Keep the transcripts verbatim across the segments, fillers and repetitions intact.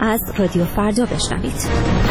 از رادیو فردا بشنوید.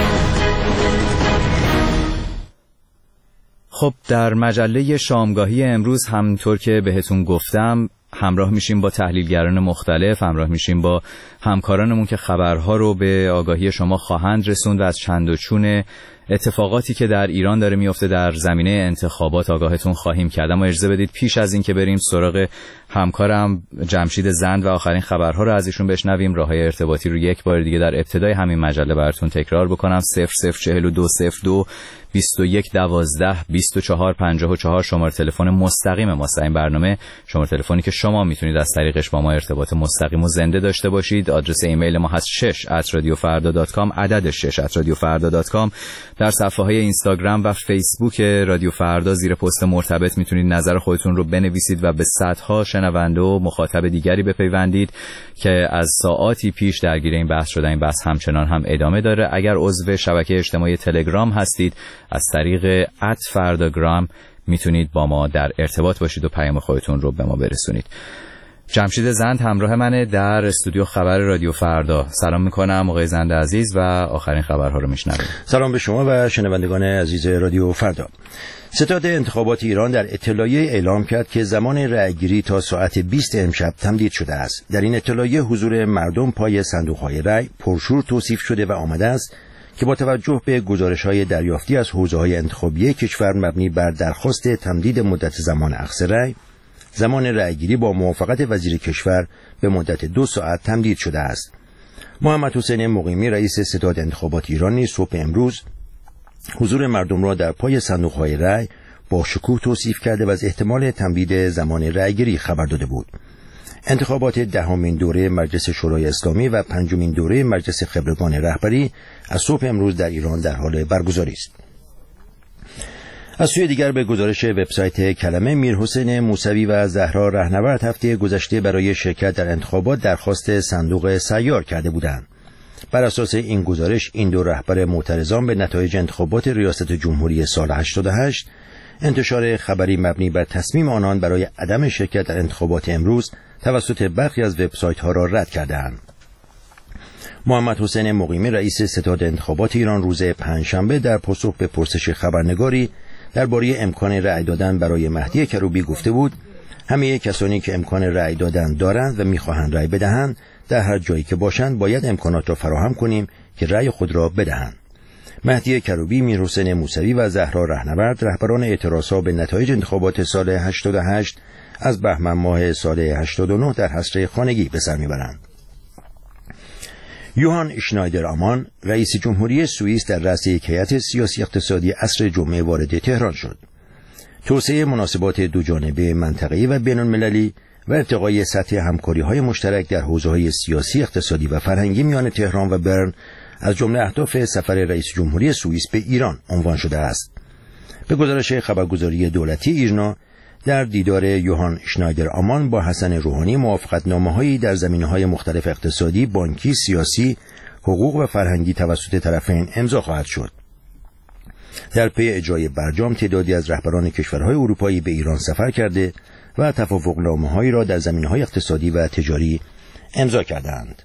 خب در مجله شامگاهی امروز همونطور که بهتون گفتم همراه میشیم با تحلیلگران مختلف، همراه میشیم با همکارانمون که خبرها رو به آگاهی شما خواهند رسوند و از چند و چون اتفاقاتی که در ایران داره میفته در زمینه انتخابات آگاهتون خواهیم کرد. اما اجازه بدید پیش از این که بریم سراغ همکارم جمشید زند و آخرین خبرها رو از ایشون بشنویم، راههای ارتباطی رو یک بار دیگه در ابتدای همین مجله براتون تکرار بکنم: صفر صفر چهل و دو صفر دو بیست و یک دوازده بیست و چهار پنجاه و چهار شماره تلفن مستقیم ماست. این برنامه شماره تلفنی که شما میتونید از طریقش با ما ارتباط مستقیم و زنده داشته باشید. آدرس ایمیل ما هست شش ات رادیو فردا دات کام، عدد شش ات رادیو فردا دات کام. در صفحه های اینستاگرام و فیسبوک رادیو فردا زیر پست مرتبط میتونید نظر خودتون رو بنویسید و به صدها شنونده و مخاطب دیگری بپیوندید که از ساعاتی پیش درگیر این بحث شدن. این بحث همچنان هم ادامه داره. اگر عضو شبکه اجتماعی تلگرام هستید از طریق ات فرداگرام میتونید با ما در ارتباط باشید و پیام خودتون رو به ما برسونید. جمشید زند همراه منه در استودیو خبر رادیو فردا. سلام میکنم آقای زند عزیز و آخرین خبرها رو میشنویم. سلام به شما و شنوندگان عزیز رادیو فردا. ستاد انتخابات ایران در اطلاعیه اعلام کرد که زمان رأیگیری تا ساعت بیست امشب تمدید شده است. در این اطلاعیه حضور مردم پای صندوق‌های رأی پرشور توصیف شده و آمده است که با توجه به گزارش‌های دریافتی از حوزه‌های انتخابی کشور مبنی بر درخواست تمدید مدت زمان اخذ رأی، زمان رأیگیری با موافقت وزیر کشور به مدت دو ساعت تمدید شده است. محمد حسین مقیمی رئیس ستاد انتخابات ایران نیز صبح امروز حضور مردم را در پای صندوق‌های رأی با شکوه توصیف کرده و از احتمال تمدید زمان رأیگیری خبر داده بود. انتخابات دهمین دوره مجلس شورای اسلامی و پنجمین دوره مجلس خبرگان رهبری از صبح امروز در ایران در حال برگزاری است. از سوی دیگر به گزارش وبسایت کلمه، میرحسین موسوی و زهرا رهنورد هفته گذشته برای شرکت در انتخابات درخواست صندوق سیار کرده بودند. بر اساس این گزارش این دو رهبر معترضان به نتایج انتخابات ریاست جمهوری سال هشتاد و هشت انتشار خبری مبنی بر تصمیم آنان برای عدم شرکت در انتخابات امروز توسط برخی از وبسایت‌ها را رد کردند. محمد حسین مقیمی رئیس ستاد انتخابات ایران روز پنجشنبه در پاسخ به پرسش خبرنگاری درباره امکان رأی دادن برای مهدی کروبی گفته بود همه کسانی که امکان رأی دادن دارند و می‌خواهند رأی بدهند در هر جایی که باشند باید امکانات را فراهم کنیم که رأی خود را بدهند. مهدی کروبی، میرحسین موسوی و زهرا رهنورد رهبران اعتراضها به نتایج انتخابات سال هشتاد و هشت از بهمن ماه سال هشتاد و نه در حصر خانگی به سر میبرند. یوهان اشنایدر آمان رئیس جمهوری سوئیس در رأس یک هیئت سیاسی اقتصادی عصر جمعه وارد تهران شد. توسعه مناسبات دوجانبه منطقه‌ای و بین‌المللی و ارتقای سطح همکاری‌های مشترک در حوزه‌های سیاسی، اقتصادی و فرهنگی میان تهران و برن از جمله اهداف سفر رئیس جمهوری سوئیس به ایران عنوان شده است. به گزارش خبرگزاری دولتی ایرنا، در دیدار یوهان اشنایدر آمان با حسن روحانی موافقتنامه‌هایی در زمینه‌های مختلف اقتصادی، بانکی، سیاسی، حقوق و فرهنگی توسط طرفین امضا خواهد شد. در پی اجرای برجام تعدادی از رهبران کشورهای اروپایی به ایران سفر کرده و توافقنامه‌هایی را در زمینه‌های اقتصادی و تجاری امضا کردند.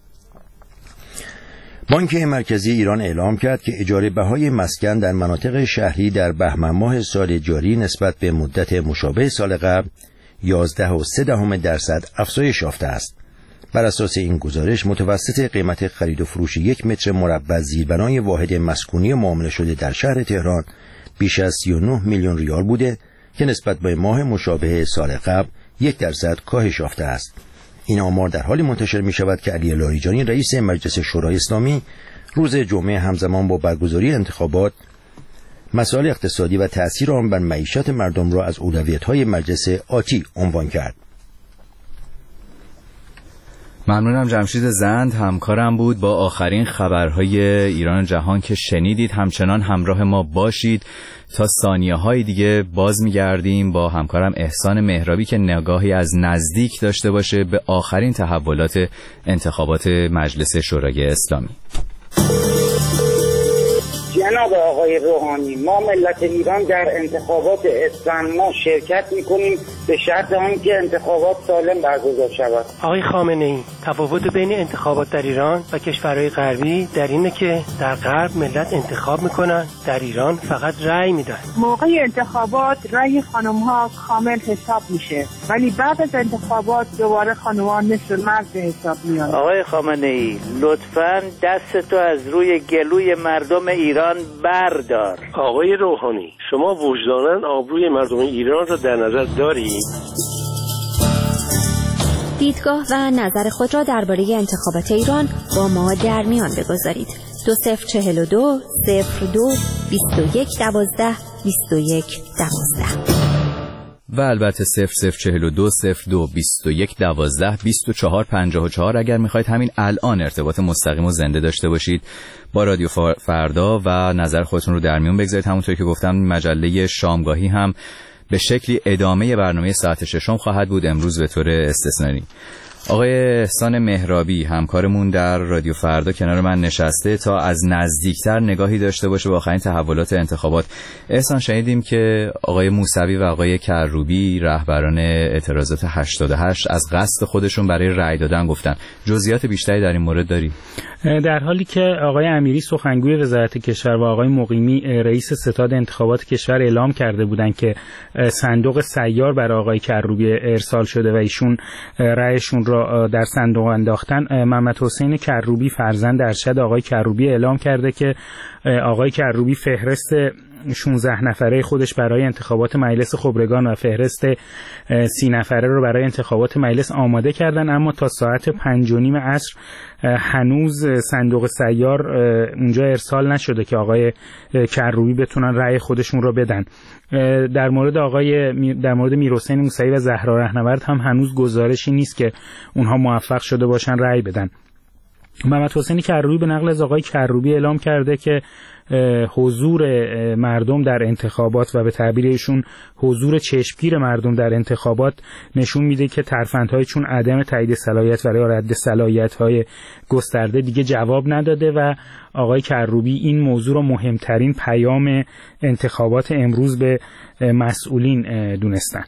بانک مرکزی ایران اعلام کرد که اجاره بهای مسکن در مناطق شهری در بهمن ماه سال جاری نسبت به مدت مشابه سال قبل یازده و سه دهم درصد افزایش یافته است. بر اساس این گزارش متوسط قیمت خرید و فروش یک متر مربع زیربنای واحد مسکونی معامله شده در شهر تهران بیش از سی و نه میلیون ریال بوده که نسبت به ماه مشابه سال قبل یک درصد کاهش یافته است. این آمار در حالی منتشر می شود که علی لاریجانی رئیس مجلس شورای اسلامی روز جمعه همزمان با برگزاری انتخابات مسائل اقتصادی و تأثیر آن بر معیشت مردم را از اولویت‌های مجلس آتی عنوان کرد. ممنونم جمشید زند، همکارم بود با آخرین خبرهای ایران جهان که شنیدید. همچنان همراه ما باشید تا ثانیه های دیگه باز میگردیم با همکارم احسان مهرابی که نگاهی از نزدیک داشته باشه به آخرین تحولات انتخابات مجلس شورای اسلامی. جناب آقای روحانی، ما ملت ایران در انتخابات اسفند ما شرکت میکنیم به شرط آنکه انتخابات سالم برگزار شود. آقای خامنه‌ای، تفاوت بین انتخابات در ایران و کشورهای غربی در اینه که در غرب ملت انتخاب میکنن، در ایران فقط رأی میدن. موقع انتخابات رأی خانم‌ها کامل حساب میشه، ولی بعد از انتخابات دوباره خانم‌ها مثل مرد به حساب میان. آقای خامنه‌ای، لطفاً دستتو از روی گلوی مردم ایران بردار. آقای روحانی، شما وجداناً آبروی مردم ایران را در نظر دارید؟ دیدگاه و نظر خود را درباره انتخابات ایران با ما در میان بگذارید. دو صفر چهل و دو صفر دو بیست و یک دوازده بیست و یک دوازده و البته صفر صفر چهل و دو صفر دو بیست و یک دوازده بیست و چهار پنجاه و چهار اگر میخواید همین الان ارتباط مستقیم و زنده داشته باشید با رادیو فردا و نظر خودتون رو در میون بگذارید. همونطور که گفتم مجله شامگاهی هم به شکلی ادامه برنامه ساعت ششم خواهد بود امروز به طور استثنایی. آقای احسان مهرابی همکارمون در رادیو فردا کنار من نشسته تا از نزدیکتر نگاهی داشته باشه با آخرین تحولات انتخابات. احسان، شنیدیم که آقای موسوی و آقای کروبی رهبران اعتراضات هشتاد و هشت از قصد خودشون برای رأی دادن گفتن. جزئیات بیشتری در این مورد داری؟ در حالی که آقای امیری سخنگوی وزارت کشور و آقای مقیمی رئیس ستاد انتخابات کشور اعلام کرده بودند که صندوق سیار برای آقای کروبی ارسال شده و ایشون رأیشون را در صندوق انداختن، محمد حسین کروبی فرزند ارشد آقای کروبی اعلام کرده که آقای کروبی فهرست شانزده نفره خودش برای انتخابات مجلس خبرگان و فهرست سی نفره رو برای انتخابات مجلس آماده کردن، اما تا ساعت پنج و نیم عصر هنوز صندوق سیار اونجا ارسال نشده که آقای کروبی بتونن رأی خودشون رو بدن. در مورد آقای در مورد میرحسین موسوی و زهرا رهنورد هم هنوز گزارشی نیست که اونها موفق شده باشن رأی بدن. محمد حسین کروبی به نقل از آقای کروبی اعلام کرده که حضور مردم در انتخابات و به تعبیر ایشون حضور چشمگیر مردم در انتخابات نشون میده که ترفندهای چون عدم تایید صلاحیت برای رد صلاحیت‌های گسترده دیگه جواب نداده و آقای کروبی این موضوع رو مهمترین پیام انتخابات امروز به مسئولین دونستن.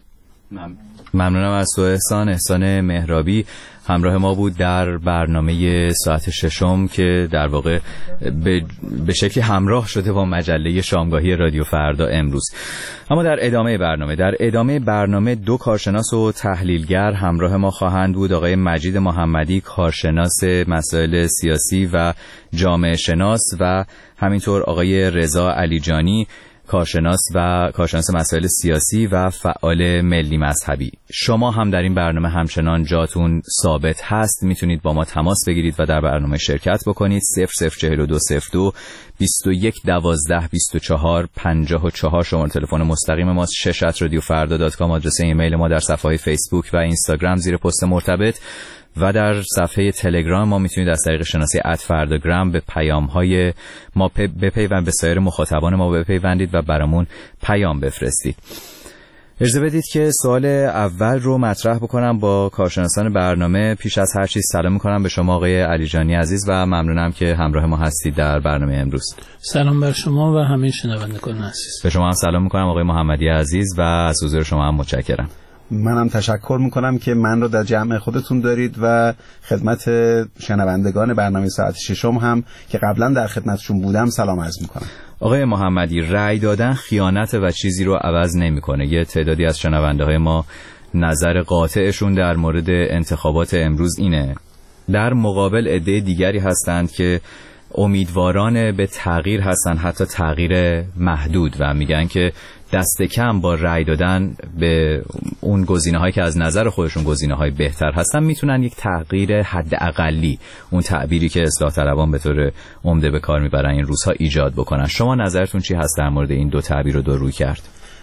ممنونم از تو احسان. احسان مهرابی همراه ما بود در برنامه ساعت ششم که در واقع به, به شکلی همراه شده با مجله شامگاهی رادیو فردا امروز. اما در ادامه برنامه در ادامه برنامه دو کارشناس و تحلیلگر همراه ما خواهند بود. آقای مجید محمدی، کارشناس مسائل سیاسی و جامعه شناس، و همینطور آقای رضا علیجانی، کارشناس و کارشناس مسائل سیاسی و فعال ملی مذهبی. شما هم در این برنامه همچنان جاتون ثابت هست، میتونید با ما تماس بگیرید و در برنامه شرکت بکنید. صفر صفر چهل و دو صفر دو بیست و یک دوازده بیست و چهار پنجاه و چهار شماره تلفن مستقیم ماست. شش ات رادیو فردا دات کام آدرس ایمیل ما. در صفحه فیسبوک و اینستاگرام زیر پست مرتبط و در صفحه تلگرام ما میتونید از طریق شناسی ات فرداگرام به پیام‌های ما بپیوندید، به سایر مخاطبان ما بپیوندید و برامون پیام بفرستید. اجازه بدید که سوال اول رو مطرح بکنم با کارشناسان برنامه. پیش از هر چیز سلام میکنم به شما آقای علیجانی عزیز و ممنونم که همراه ما هستید در برنامه امروز. سلام بر شما و همه شنوندگان عزیز. به شما هم سلام میکنم آقای محمدی عزیز و از حضور شما هم متشکرم. منم تشکر میکنم که من رو در جمع خودتون دارید و خدمت شنوندگان برنامه ساعت ششم هم که قبلا در خدمتشون بودم سلام عرض میکنم. آقای محمدی، رأی دادن خیانت و چیزی رو عوض نمیکنه. یه تعدادی از شنونده های ما نظر قاطعشون در مورد انتخابات امروز اینه. در مقابل عده دیگری هستند که امیدواران به تغییر هستن، حتی تغییر محدود، و میگن که دست کم با رأی دادن به اون گزینه‌هایی که از نظر خودشون گزینه‌های بهتر هستن میتونن یک تغییر حد اقلی، اون تعبیری که اصلاح طلبان به طور عمده به کار میبرن این روزها، ایجاد بکنن. شما نظرتون چی هست در مورد این دو تعبیر و دو روی کرد؟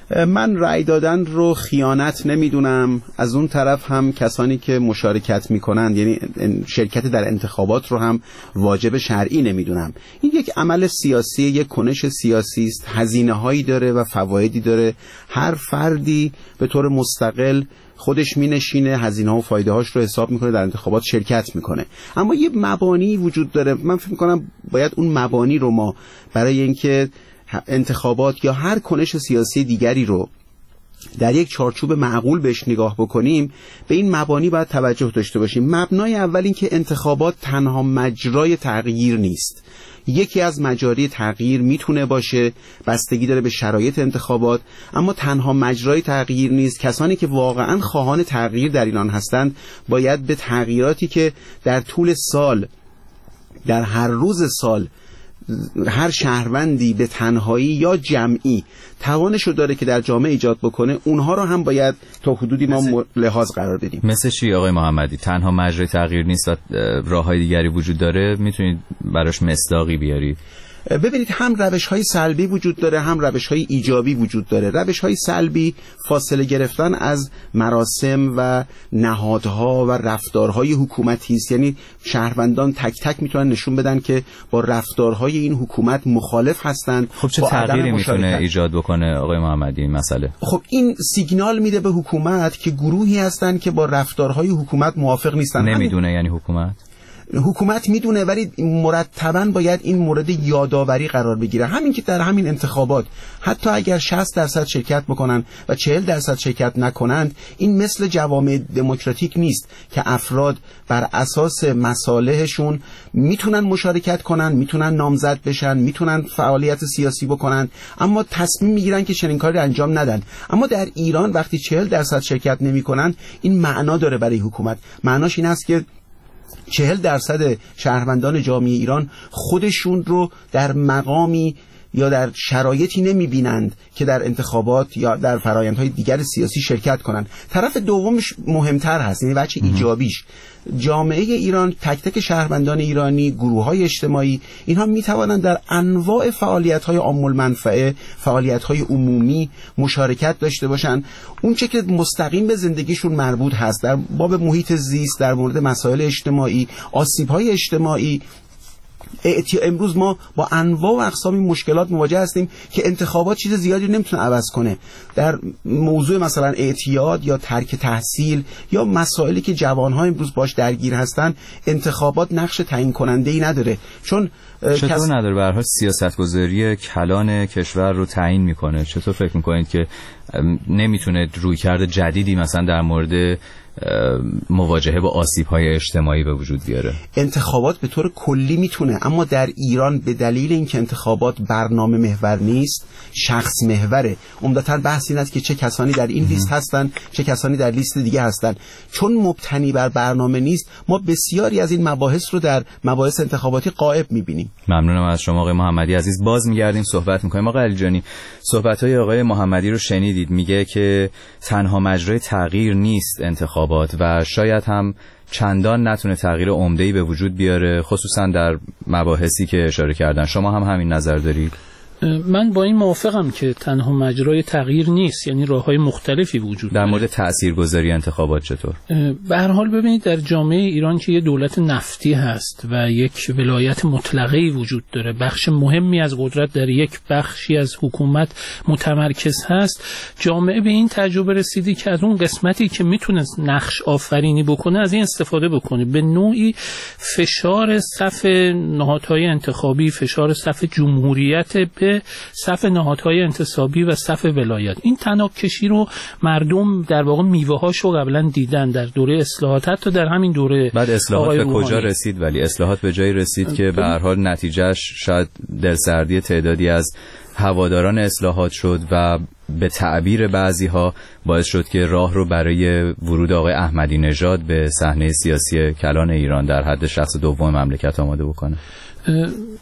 من رأی دادن رو خیانت نمیدونم، از اون طرف هم کسانی که مشارکت میکنند یعنی شرکت در انتخابات رو هم واجب شرعی نمیدونم. این یک عمل سیاسی، یک کنش سیاسی است، هزینه هایی داره و فوایدی داره. هر فردی به طور مستقل خودش می نشینه هزینه ها و فایده هاش رو حساب میکنه، در انتخابات شرکت میکنه. اما یه مبانی وجود داره، من فکر میکنم باید اون مبانی رو ما برای اینکه انتخابات یا هر کنش سیاسی دیگری رو در یک چارچوب معقول بهش نگاه بکنیم، به این مبانی باید توجه داشته باشیم. مبنای اول این که انتخابات تنها مجرای تغییر نیست. یکی از مجاری تغییر میتونه باشه، بستگی داره به شرایط انتخابات، اما تنها مجرای تغییر نیست. کسانی که واقعا خواهان تغییر در ایران هستند باید به تغییراتی که در طول سال، در هر روز سال هر شهروندی به تنهایی یا جمعی توانشو داره که در جامعه ایجاد بکنه، اونها رو هم باید تا حدودی ما لحاظ قرار بدیم. مثل چی آقای محمدی؟ تنها مجرای تغییر نیست و راههای دیگری وجود داره، میتونید براش مصداقی بیارید؟ ببینید، هم روش‌های سلبی وجود داره، هم روش‌های ایجابی وجود داره. روش‌های سلبی فاصله گرفتن از مراسم و نهادها و رفتارهای حکومتی است. یعنی شهروندان تک تک میتونن نشون بدن که با رفتارهای این حکومت مخالف هستند. خب چه تغییری میتونه ایجاد بکنه آقای محمدی این مسئله؟ خب این سیگنال میده به حکومت که گروهی هستن که با رفتارهای حکومت موافق نیستن. نمیدونه یعنی حکومت حکومت میدونه، ولی مرتباً باید این مورد یادآوری قرار بگیره. همین که در همین انتخابات حتی اگر شصت درصد شرکت بکنن و چهل درصد شرکت نکنند، این مثل جوامع دموکراتیک نیست که افراد بر اساس مصالحشون میتونن مشارکت کنن، میتونن نامزد بشن، میتونن فعالیت سیاسی بکنن، اما تصمیم میگیرن که چنین کاری انجام ندن. اما در ایران وقتی چهل درصد شرکت نمیکنن، این معنا داره برای حکومت. معناش این است که چهل درصد شهروندان جامعه ایران خودشون رو در مقامی یا در شرایطی نمی بینند که در انتخابات یا در فرآیندهای دیگر سیاسی شرکت کنند. طرف دومش مهمتر هست، یعنی بچه ایجابیش. جامعه ایران، تک تک شهروندان ایرانی، گروه‌های اجتماعی، اینها می‌توانند در انواع فعالیت‌های عام المنفعه، فعالیت‌های عمومی مشارکت داشته باشند. اون چه که مستقیم به زندگیشون مربوط هست در باب محیط زیست، در مورد مسائل اجتماعی، آسیب‌های اجتماعی. امروز ما با انواع و اقسام مشکلات مواجه هستیم که انتخابات چیز زیادی نمیتونه عوض کنه. در موضوع مثلا اعتیاد یا ترک تحصیل یا مسائلی که جوانها امروز باش درگیر هستن، انتخابات نقش تعیین کننده ای نداره. چون چطور کس... نداره؟ به هر حال سیاستگذاری کلان کشور رو تعیین میکنه. چطور فکر میکنید که نمیتونه رویکرد جدیدی مثلا در مورد مواجهه با آسیب‌های اجتماعی به وجود بیاره؟ انتخابات به طور کلی میتونه، اما در ایران به دلیل اینکه انتخابات برنامه محور نیست، شخص محوره. عمدتاً بحث این است که چه کسانی در این لیست هستن، چه کسانی در لیست دیگه هستن. چون مبتنی بر برنامه نیست، ما بسیاری از این مباحث رو در مباحث انتخاباتی غائب میبینیم. ممنونم از شما آقای محمدی عزیز. باز میگردیم صحبت میکنیم. آقای علیجانی، صحبت‌های آقای محمدی رو شنیدید. میگه که تنها مجرای تغییر نیست انتخابات و شاید هم چندان نتونه تغییر عمده‌ای به وجود بیاره، خصوصا در مباحثی که اشاره کردن. شما هم همین نظر دارید؟ من با این موافقم که تنها مجرای تغییر نیست، یعنی راه‌های مختلفی وجود در مورد تاثیرگذاری انتخابات چطور؟ به هر حال ببینید، در جامعه ایران که یه دولت نفتی هست و یک ولایت مطلقه‌ای وجود داره، بخش مهمی از قدرت در یک بخشی از حکومت متمرکز هست، جامعه به این تجربه رسیدی که از اون قسمتی که میتونه نقش آفرینی بکنه از این استفاده بکنه. به نوعی فشار صف نهادهای انتخابی، فشار صف جمهوریت به صف نهادهای انتصابی و صف ولایت. این تناب کشی رو مردم در واقع میوه هاشو قبلا دیدن در دوره اصلاحات، حتی در همین دوره. بعد اصلاحات به کجا رسید؟ ولی اصلاحات به جایی رسید که به هر حال نتیجهش شاید دلسردی تعدادی از هواداران اصلاحات شد و به تعبیر بعضی ها باعث شد که راه رو برای ورود آقای احمدی نژاد به صحنه سیاسی کلان ایران در حد شخص دوم مملکت آماده بکنه.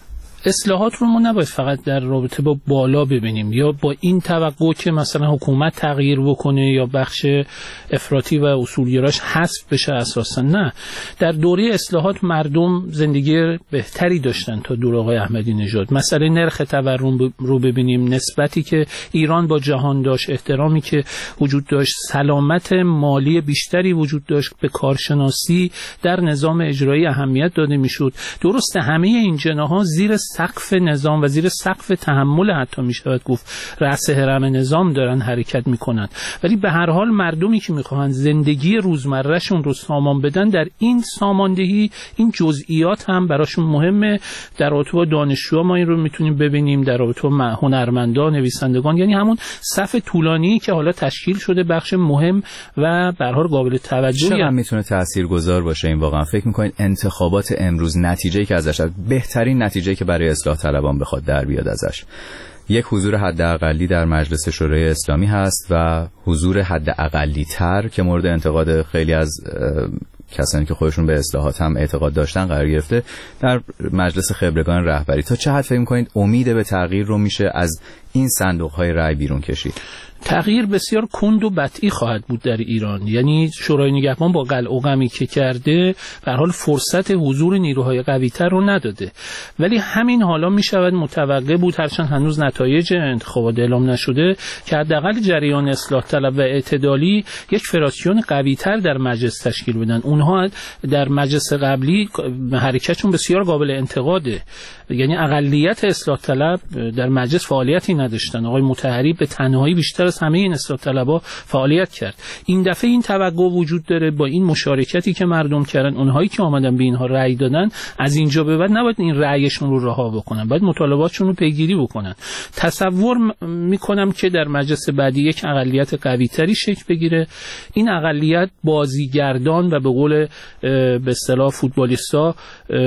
اصلاحات رو ما نباید فقط در رابطه با بالا ببینیم یا با این توقع که مثلا حکومت تغییر بکنه یا بخش افراطی و اصولگراش حذف بشه اساسا. نه، در دوره اصلاحات مردم زندگی بهتری داشتن تا دوره آقای احمدی نژاد. مسئله نرخ تورم رو ببینیم، نسبتی که ایران با جهان داشت، احترامی که وجود داشت، سلامت مالی بیشتری وجود داشت، به کارشناسی در نظام اجرایی اهمیت داده میشد. درسته همه این جناح‌ها زیر سقف نظام و زیر سقف تحمل حتی میشود گفت رأس هرم نظام دارن حرکت میکنن، ولی به هر حال مردمی که میخوان زندگی روزمرهشون رو سامان بدن، در این ساماندهی این جزئیات هم براشون مهمه. در رابطه با دانشجوها ما این رو میتونیم ببینیم، در رابطه با هنرمندان، نویسندگان، یعنی همون صف طولانی که حالا تشکیل شده بخش مهم و به هر حال قابل توجهی. چقدر میتونه تاثیرگذار باشه این واقعا؟ فکر میکنید انتخابات امروز نتیجه‌ای که ازش، بهترین نتیجه‌ای که برای اصلاح طلبان بخواد در بیاد ازش، یک حضور حداقلی در مجلس شورای اسلامی هست و حضور حداقلی تر که مورد انتقاد خیلی از کسانی که خودشون به اصلاحات هم اعتقاد داشتن قرار گرفته در مجلس خبرگان رهبری. تا چه حد فکر می‌کنید امید به تغییر رو میشه از این صندوق‌های رای بیرون کشید؟ تغییر بسیار کند و بطئی خواهد بود در ایران. یعنی شورای نگهبان با قلع و قمی که کرده به هر حال فرصت حضور نیروهای قوی‌تر رو نداده، ولی همین حالا میشود متوقع بود، هرچند هنوز نتایج انتخابات اعلام نشده، که حداقل جریان اصلاح طلب و اعتدالی یک فراسیون قوی‌تر در مجلس تشکیل بدن. اونها در مجلس قبلی حرکتشون بسیار قابل انتقاده، یعنی اقلیت اصلاح طلب در مجلس فعالیتی نداشتن. آقای مطهری به تنهایی بیشتر از همه این اصلاح طلبها فعالیت کرد. این دفعه این توقع وجود داره با این مشارکتی که مردم کردن، اونهایی که آمدن به اینها رأی دادن، از اینجا به بعد نباید این رأیشون رو رها بکنن، باید مطالباتشون رو پیگیری بکنن. تصور میکنم که در مجلس بعدی یک اقلیت قوی‌تری شکل بگیره. این اقلیت بازیگردان و به قول به اصطلاح فوتبالیستا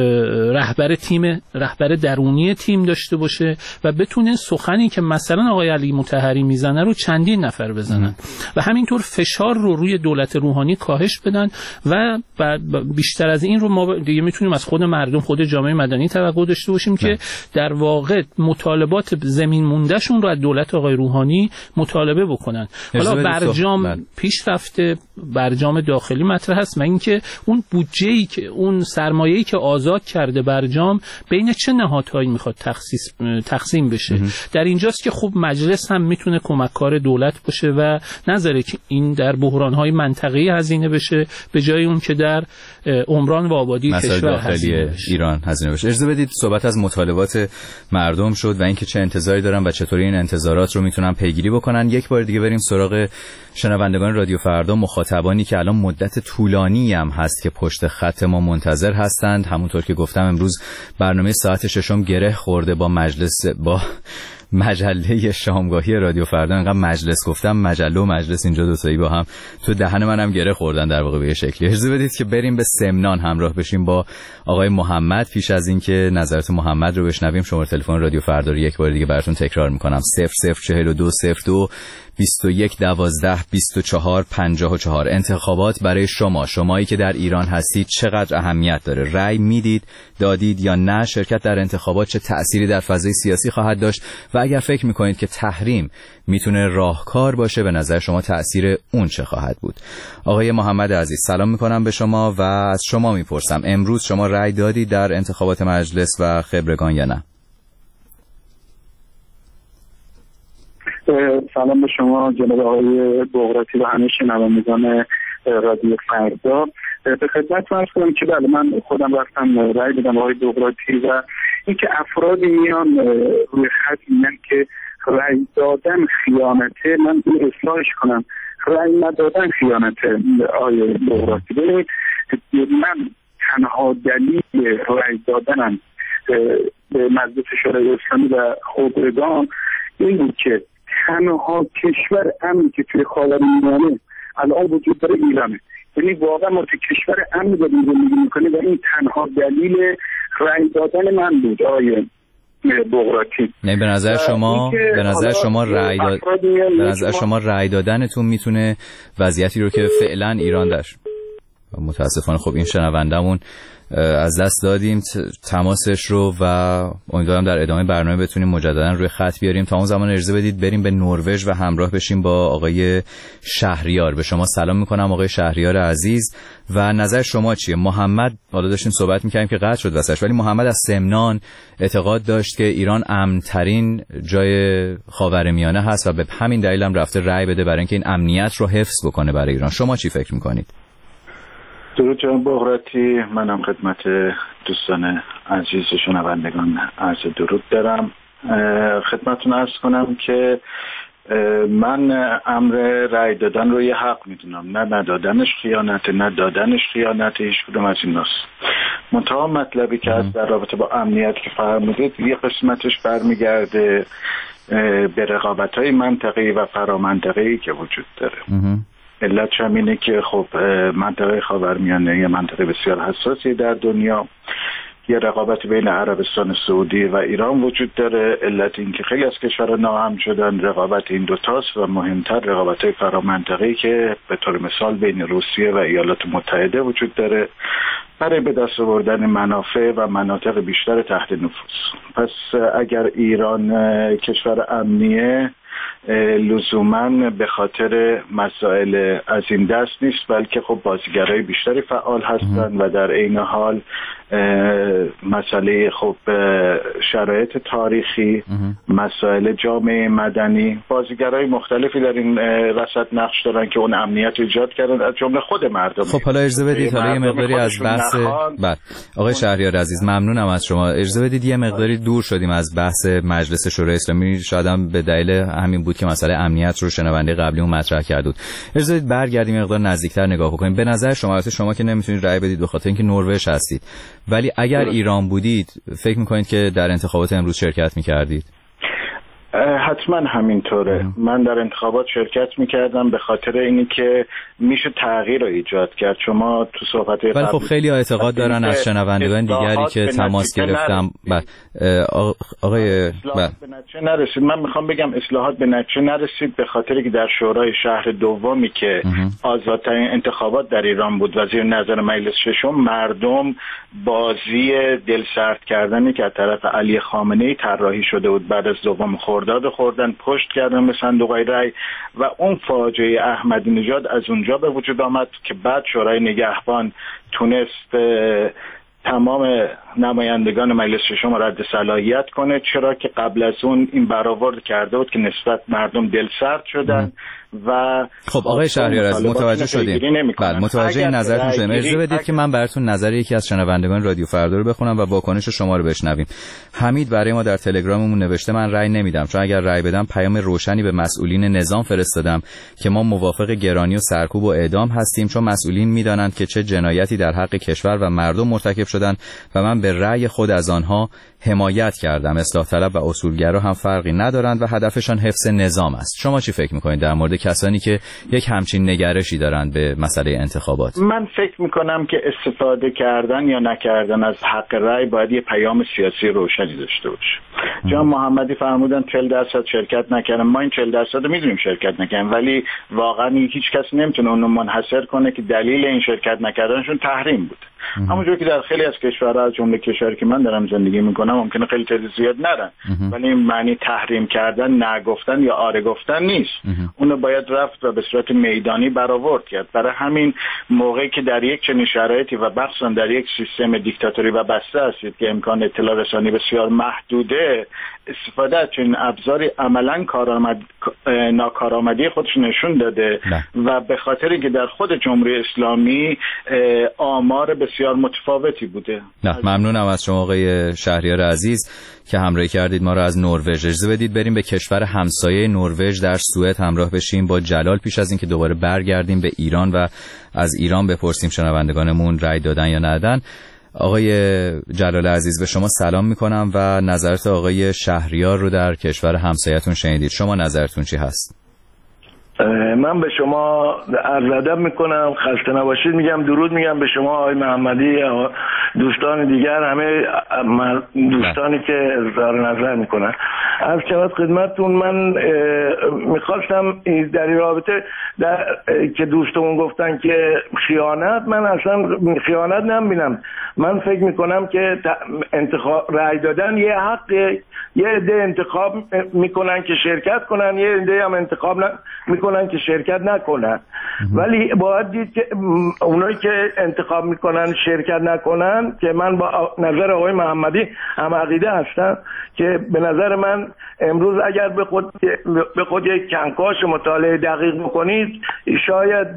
رهبر تیم، رهبر درونی تیم داشته باشه و بتونه سخنی که مثلا آقای علی مطهری میزنه رو چندین نفر بزنن و همینطور فشار رو روی دولت روحانی کاهش بدن و بیشتر از این رو ما دیگه میتونیم از خود مردم، خود جامعه مدنی توقع داشته باشیم نه. که در واقع مطالبات زمین موندهشون رو از دولت آقای روحانی مطالبه بکنن. حالا برجام پیش رفته، برجام داخلی مطرح هست، مگر اینکه اون بودجه‌ای که اون سرمایه‌ای که آزاد کرده برجام بین چه نهادهایی میخواد تخصیص تقسیم بشه. اه. در اینجاست که خب مجلس هم میتونه کمککار دولت باشه و نذاره که این در بحران‌های منطقه‌ای هزینه بشه به جای اون که در عمران و آبادی کشور هزینه ایران هزینه بشه. اجازه بدید صحبت از مطالبات مردم شد و اینکه چه انتظاری دارن و چطوری این انتظارات رو میتونن پیگیری بکنن. یک بار دیگه بریم سراغ شنوندگان رادیو فردا، مخاطبانی که الان مدت طولانی هم هست که پشت خط ما منتظر هستند. همونطور که گفتم امروز برنامه ساعت ششم گره خورده با مجلس با مجله شامگاهی رادیو فردا. انقدر مجلس گفتم، مجله و مجلس اینجا دو تایی با هم تو دهن منم گره خوردن در واقع به شکلی. اجازه بدید که بریم به سمنان همراه بشیم با آقای محمد. پیش از این که نظرات محمد رو بشنویم شماره تلفن رادیو فردا رو یک بار دیگه براتون تکرار میکنم: صفر صفر چهل و دو صفر دو بیست و یک دوازده بیست و چهار پنجاه و چهار. انتخابات برای شما، شمایی که در ایران هستید، چقدر اهمیت داره؟ رأی میدید، دادید یا نه؟ شرکت در انتخابات چه تأثیری در فضای سیاسی خواهد داشت؟ و اگر فکر میکنید که تحریم میتونه راهکار باشه، به نظر شما تأثیر اون چه خواهد بود؟ آقای محمد عزیز سلام میکنم به شما و از شما میپرسم امروز شما رأی دادید در انتخابات مجلس و خبرگان یا نه؟ سلام به شما جناب آقای بغراتی و همه شنوندگان رادیو فردا. به خدمت عرض کنم که بله من خودم رفتم رأی دادم آقای بغراتی و اینکه افرادی میان روی خط میگن که رأی دادن خیانته، من این اصلاحش کنم، رأی ندادن خیانته. آقای بغراتی ببینید، من تنها دلیل رأی دادنم به مجلس شورای اسلامی و خبرگان این بود که تنها کشور امنی که توی خاورمیانه الان وجود داره ایرانه. یعنی واقعا ما توی کشور امنی داریم زندگی میکنیم و این تنها دلیل رأی دادن من بود آیه بغراتی. نه به نظر شما به نظر شما رأی داد به نظر شما رأی دادنتون میتونه وضعیتی رو که فعلا ایران داشت متاسفانه خب این شنوندمون از دست دادیم تماسش رو و امیدوارم در ادامه برنامه بتونیم مجددا روی خط بیاریم. تا اون زمان اجازه بدید بریم به نروژ و همراه بشیم با آقای شهریار. به شما سلام میکنم آقای شهریار عزیز و نظر شما چیه؟ محمد، حالا داشتیم صحبت میکردیم که قطع شد واسش، ولی محمد از سمنان اعتقاد داشت که ایران امن‌ترین جای خاورمیانه هست و به همین دلیل هم رفته رأی بده برای اینکه این امنیت رو حفظ بکنه برای ایران. شما چی فکر میکنید؟ درود جناب بغراتی، منم خدمت دوستان عزیز شنوندگان عرض درود دارم. خدمتتون عرض کنم که من امر رأی دادن رو یه حق میدونم، نه ندادنش خیانت، نه دادنش خیانت، هیچ کدوم از ایناست. منتها مطلبی که از در رابطه با امنیت که فرمودید یه قسمتش برمیگرده به رقابت‌های منطقه‌ای و فرامنطقه‌ای که وجود داره. علت هم اینه که خب منطقه خاورمیانه یه منطقه بسیار حساسی در دنیا، یه رقابت بین عربستان سعودی و ایران وجود داره. علت این که خیلی از کشورها ناهم شدن رقابت این دوتاست و مهمتر رقابت‌های فرامنطقه‌ای که به طور مثال بین روسیه و ایالات متحده وجود داره برای به دست آوردن منافع و مناطق بیشتر تحت نفوذ. پس اگر ایران کشور امنیه لزوماً به خاطر مسائل از این دست نیست، بلکه خب بازیگرای بیشتری فعال هستند و در عین حال مسئله خب شرایط تاریخی، مسائل جامعه مدنی، بازیگرای مختلفی در این وسط نقش دارن که اون امنیت ایجاد کردن از جمله خود مردم. خب حالا اجازه بدید حالا یه مقداری از بحث بعد آقای شهریار عزیز ممنونم از شما. اجازه بدید یه مقداری دور شدیم از بحث مجلس شورای اسلامی، شاید هم به دلیل همین بود که مسئله امنیت رو شنونده قبلیمون مطرح کرد بود. اجازه بدید برگردیم مقدار نزدیکتر نگاه بکنیم. به نظر شما البته شما که نمیتونید رأی بدید به خاطر اینکه نروژ هستید، ولی اگر ایران بودید فکر میکنید که در انتخابات امروز شرکت میکردید؟ حتما همینطوره. من در انتخابات شرکت میکردم به خاطر اینی که میشه تغییر رو ایجاد کرد. شما تو صحبت ولی خب خیلی اعتقاد دارن از شنوندگان دیگری که تماس گرفتم بعد آقای اصلاحات به نتیجه نرسید. من میخوام بگم اصلاحات به نتیجه نرسید به خاطر که در شورای شهر دومی که آزادترین انتخابات در ایران بود و زیر نظر مجلس ششم، مردم بازی دلسرد کردنی که از طرف علی خامنه‌ای طراحی شده بود بعد از دوم خرداد خوردن، پشت کردن به صندوق‌های رای و اون فاجعه احمدی نژاد از اونجا به وجود آمد که بعد شورای نگهبان تونست تمام نمایندگان مجلس ششم رد صلاحیت کنه، چرا که قبل از اون این برآورد کرده بود که نسبت مردم دلسرد شدن و خب آقای شهریار عزیز متوجه شدیم. بله متوجه این نظرتون شدیم. اجازه بدید که من براتون نظر یکی از شنوندگان رادیو فردا رو بخونم و واکنش شما رو بشنویم. حمید برای ما در تلگراممون نوشته من رأی نمیدم، چون اگر رأی بدم پیام روشنی به مسئولین نظام فرستادم که ما موافق گرانی و سرکوب و اعدام هستیم، چون مسئولین میدانند که چه جنایتی در حق کشور و مردم مرتکب شدن و من به رأی خود از آنها حمایت کردم. اصلاح طلب و اصولگرا هم فرقی ندارند و هدفشان حفظ نظام است. شما چی فکر میکنید در مورد کسانی که یک همچین نگرشی دارند به مسئله انتخابات؟ من فکر میکنم که استفاده کردن یا نکردن از حق رأی باید یه پیام سیاسی روشنی داشته باشه. جان محمدی فرمودن چهل درصد شرکت نکردن. ما این چهل درصد رو میدونیم شرکت نکردن، ولی واقعا هیچ کس نمیتونه اونو منحصر کنه که دلیل این شرکت نکردنشون تحریم بود. همونجور که در خیلی از کشورها از جمله کشوری که من دارم زندگی میکنم ممکنه خیلی تعداد زیاد نرن، ولی این معنی تحریم کردن، نگفتن یا آره گفتن نیست. اونو باید رفت و به صورت میدانی برآورد کرد. برای همین موقعی که در یک چنین شرایطی و مخصوصا در یک سیستم دیکتاتوری و بسته هستید که امکان اطلاع رسانی بسیار محدوده، استفاده از چنین ابزاری عملاً کارآمد ناکارآمدی خودش نشون داده و به خاطر اینکه در خود جمهوری اسلامی آمار بسیار متفاوتی بوده. نه ممنونم از شما آقای شهریار عزیز که همراهی کردید ما را از نروژ. اجازه بدید بریم به کشور همسایه نروژ در سوئد همراه بشیم با جلال، پیش از اینکه دوباره برگردیم به ایران و از ایران بپرسیم شنوندگانمون رأی دادن یا ندادن. آقای جلال عزیز به شما سلام میکنم و نظرت آقای شهریار رو در کشور همسایه‌تون شنیدید. شما نظرتون چی هست؟ من به شما عرض ادب میکنم، خسته نباشید میگم، درود میگم به شما آقای محمدی، دوستان دیگر، همه دوستانی که اظهار نظر میکنن. عرض شود خدمتتون، من میخواستم در این رابطه در که دوستمون گفتن که خیانت، من اصلا خیانت نمیبینم. من فکر میکنم که انتخاب رأی دادن یه حق، یه عده انتخاب میکنن که شرکت کنن، یه عده هم انتخاب میکنن که شرکت نکنن. ولی باید دید که اونایی که انتخاب میکنن شرکت نکنن، که من با نظر آقای محمدی هم عقیده هستم، که به نظر من امروز اگر به خود به خود یک کنکاش مطالعه دقیق بکنید، شاید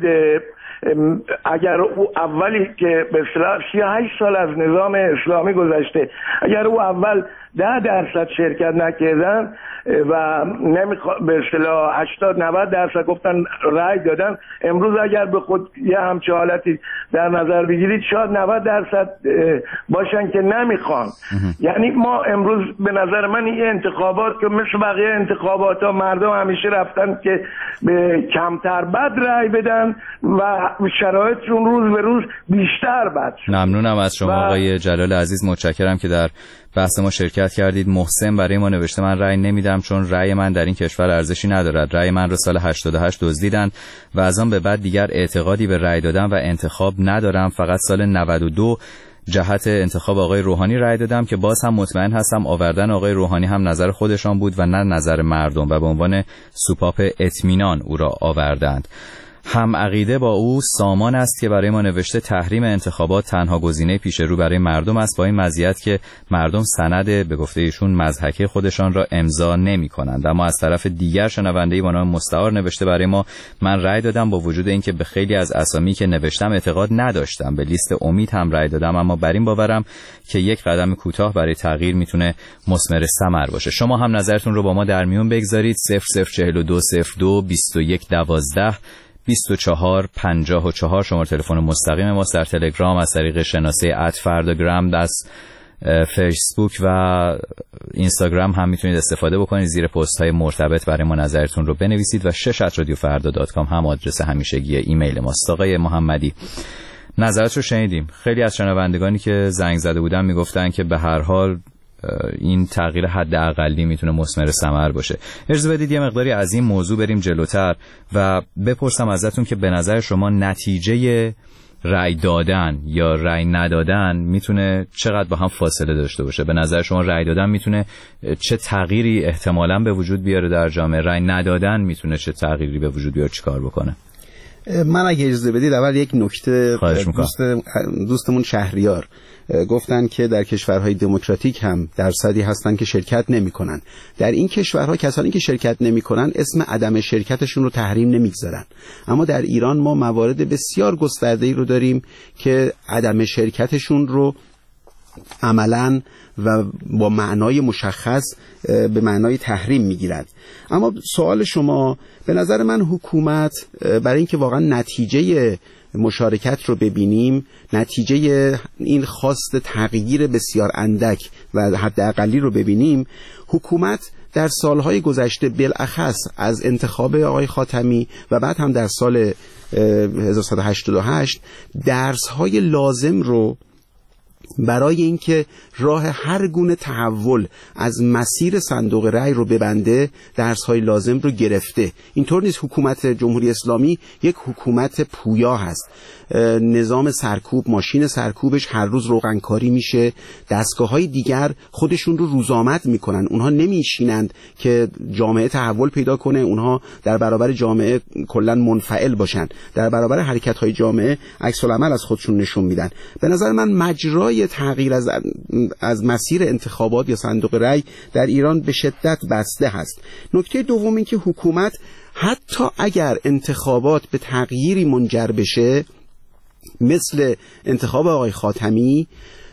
اگر او اولی که به اصطلاح سی و هشت سال از نظام اسلامی گذشته، اگر او اول ده درصد شرکت نکردن و نمیخوا به اصطلاح هشتاد نود درصد گفتن رأی دادن، امروز اگر به خود یه همچه حالتی در نظر بگیرید، شاید نود درصد باشن که نمیخوان. یعنی ما امروز به نظر من این انتخابات که مثل بقیه انتخابات ها مردم همیشه رفتن که به کمتر بد رأی بدن و شرایطشون روز به روز بیشتر بد شد. ممنونم از شما و... آقای جلال عزیز، متشکرم که در بحث ما شرکت کردید. محسن برای ما نوشته من رأی نمیدم چون رأی من در این کشور ارزشی ندارد. رأی من رو سال هشتاد و هشت دزدیدن و از آن به بعد دیگر اعتقادی به رأی دادن و انتخاب ندارم. فقط سال نود و دو جهت انتخاب آقای روحانی رأی دادم که باز هم مطمئن هستم آوردن آقای روحانی هم نظر خودشان بود و نه نظر مردم و به عنوان سوپاپ اطمینان او را آوردند. هم عقیده با او سامان است که برای ما نوشته تحریم انتخابات تنها گزینه پیش رو برای مردم است، با این مزیت که مردم سند به گفته ایشون مضحکه خودشان را امضا نمی کنند. اما از طرف دیگر شنونده‌ای با نام مستعار نوشته برای ما من رأی دادم با وجود اینکه به خیلی از اسامی که نوشتم اعتقاد نداشتم. به لیست امید هم رأی دادم، اما بر این باورم که یک قدم کوتاه برای تغییر میتونه مثمر ثمر باشه. شما هم نظرتون رو با ما در میون بگذارید. صفر صفر چهل و دو صفر دو بیست و یک دوازده بیست و چهار پنجاه و چهار شماره تلفن مستقیم ما. در تلگرام از طریق شناسه ات فرداگرام، از فیسبوک و اینستاگرام هم میتونید استفاده بکنید. زیر پست های مرتبط برای ما نظرتون رو بنویسید و شش ات رادیو فردا دات کام هم آدرس همیشگی ایمیل ماست. آقای محمدی، نظرت رو شنیدیم. خیلی از شنوندگانی که زنگ زده بودن میگفتن که به هر حال این تغییر حداقلی میتونه مثمر ثمر باشه. اجازه بدید یه مقداری از این موضوع بریم جلوتر و بپرسم ازتون که به نظر شما نتیجه رأی دادن یا رأی ندادن میتونه چقدر با هم فاصله داشته باشه؟ به نظر شما رأی دادن میتونه چه تغییری احتمالاً به وجود بیاره در جامعه؟ رأی ندادن میتونه چه تغییری به وجود بیاره، چیکار بکنه؟ من اگه اجازه بدید اول یک نکته، دوست دوستمون شهریار گفتن که در کشورهای دموکراتیک هم درصدی هستن که شرکت نمی‌کنن. در این کشورها کسانی که شرکت نمی‌کنن اسم عدم شرکتشون رو تحریم نمی‌گذارن، اما در ایران ما موارد بسیار گسترده‌ای رو داریم که عدم شرکتشون رو عملاً و با معنای مشخص به معنای تحریم میگیرد. اما سوال شما، به نظر من حکومت برای اینکه واقعا نتیجه مشارکت رو ببینیم، نتیجه این خواست تغییر بسیار اندک و حداقلی رو ببینیم، حکومت در سالهای گذشته بالاخص از انتخاب آقای خاتمی و بعد هم در سال هزار و سیصد و هشتاد و هشت درس‌های لازم رو برای اینکه راه هر گونه تحول از مسیر صندوق رأی رو ببنده درس‌های لازم رو گرفته. اینطور نیست حکومت جمهوری اسلامی یک حکومت پویا هست. نظام سرکوب، ماشین سرکوبش هر روز روغنکاری میشه. دستگاه‌های دیگر خودشون رو روزآمد میکنن. اونها نمیشینند که جامعه تحول پیدا کنه، اونها در برابر جامعه کلاً منفعل باشن. در برابر حرکت‌های جامعه عکس العمل از خودشون نشون میدن. به نظر من مجرای تغییر از از مسیر انتخابات یا صندوق رأی در ایران به شدت بسته هست. نکته دوم این که حکومت حتی اگر انتخابات به تغییری منجر بشه مثل انتخاب آقای خاتمی،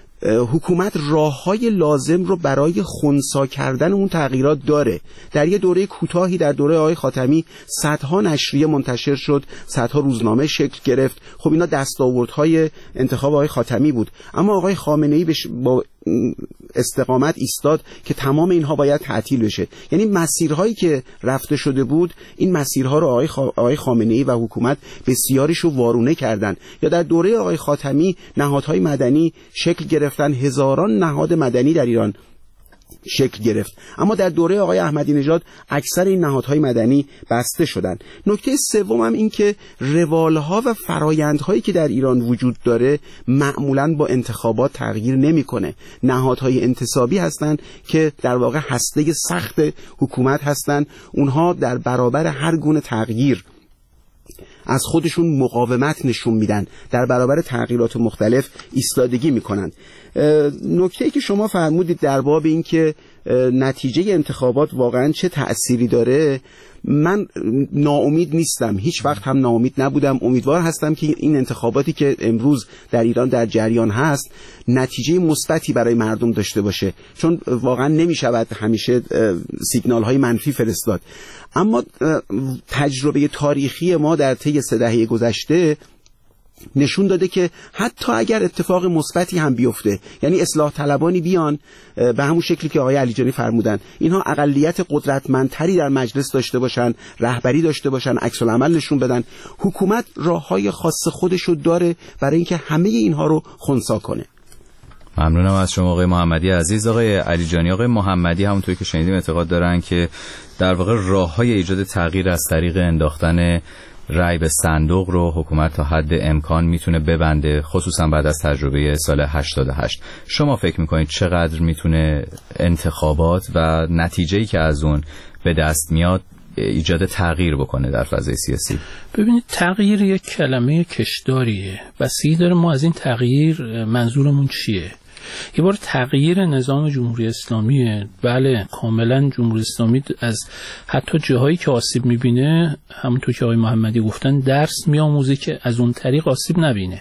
حکومت راه‌های لازم رو برای خنثی کردن اون تغییرات داره. در یه دوره کوتاهی در دوره آقای خاتمی صدها نشریه منتشر شد، صدها روزنامه شکل گرفت. خب اینا دستاوردهای انتخاب آقای خاتمی بود، اما آقای خامنه‌ای با استقامت ایستاد که تمام اینها باید تعطیل بشه. یعنی مسیرهایی که رفته شده بود، این مسیرها رو آقای, خا... آقای خامنه‌ای و حکومت بسیاریش رو وارونه کردن. یا در دوره آقای خاتمی نهادهای مدنی شکل گرفتن، هزاران نهاد مدنی در ایران شکل گرفت، اما در دوره آقای احمدی نژاد اکثر این نهادهای مدنی بسته شدند. نکته سوم هم این که روالها و فرایندهایی که در ایران وجود داره معمولاً با انتخابات تغییر نمیکنه. نهادهای انتصابی هستند که در واقع هسته سخت حکومت هستند. اونها در برابر هر گونه تغییر از خودشون مقاومت نشون میدن، در برابر تغییرات مختلف ایستادگی میکنن. نکته‌ای که شما فرمودید در باب این که نتیجه انتخابات واقعا چه تأثیری داره، من ناامید نیستم، هیچ وقت هم ناامید نبودم. امیدوار هستم که این انتخاباتی که امروز در ایران در جریان هست نتیجه مثبتی برای مردم داشته باشه، چون واقعا نمیشود همیشه سیگنال های منفی فرستاد. اما تجربه تاریخی ما در طی سه دهه گذشته نشون داده که حتی اگر اتفاق مثبتی هم بیفته، یعنی اصلاح طلبانی بیان به همون شکلی که آقای علیجانی فرمودن، اینها اقلیت قدرتمندتری در مجلس داشته باشن، رهبری داشته باشن، عکس العمل نشون بدن، حکومت راههای خاص خودشو داره برای اینکه همه اینها رو خنثی کنه. ممنونم از شما آقای محمدی عزیز. آقای علیجانی، آقای محمدی همونطوری که شنیدیم اعتقاد دارن که در واقع راههای ایجاد تغییر از طریق انداختن رای به صندوق رو حکومت تا حد امکان میتونه ببنده، خصوصا بعد از تجربه سال هشتاد و هشت. شما فکر میکنید چقدر میتونه انتخابات و نتیجه‌ای که از اون به دست میاد ایجاد تغییر بکنه در فضای سیاسی؟ ببینید، تغییر یک کلمه کشداریه. بسیاری داره ما از این تغییر منظورمون چیه. یه بار تغییر نظام جمهوری اسلامیه، بله کاملا جمهوری اسلامی از حتی جاهایی که آسیب میبینه، همونطور که آقای محمدی گفتن، درس میآموزه که از اون طریق آسیب نبینه.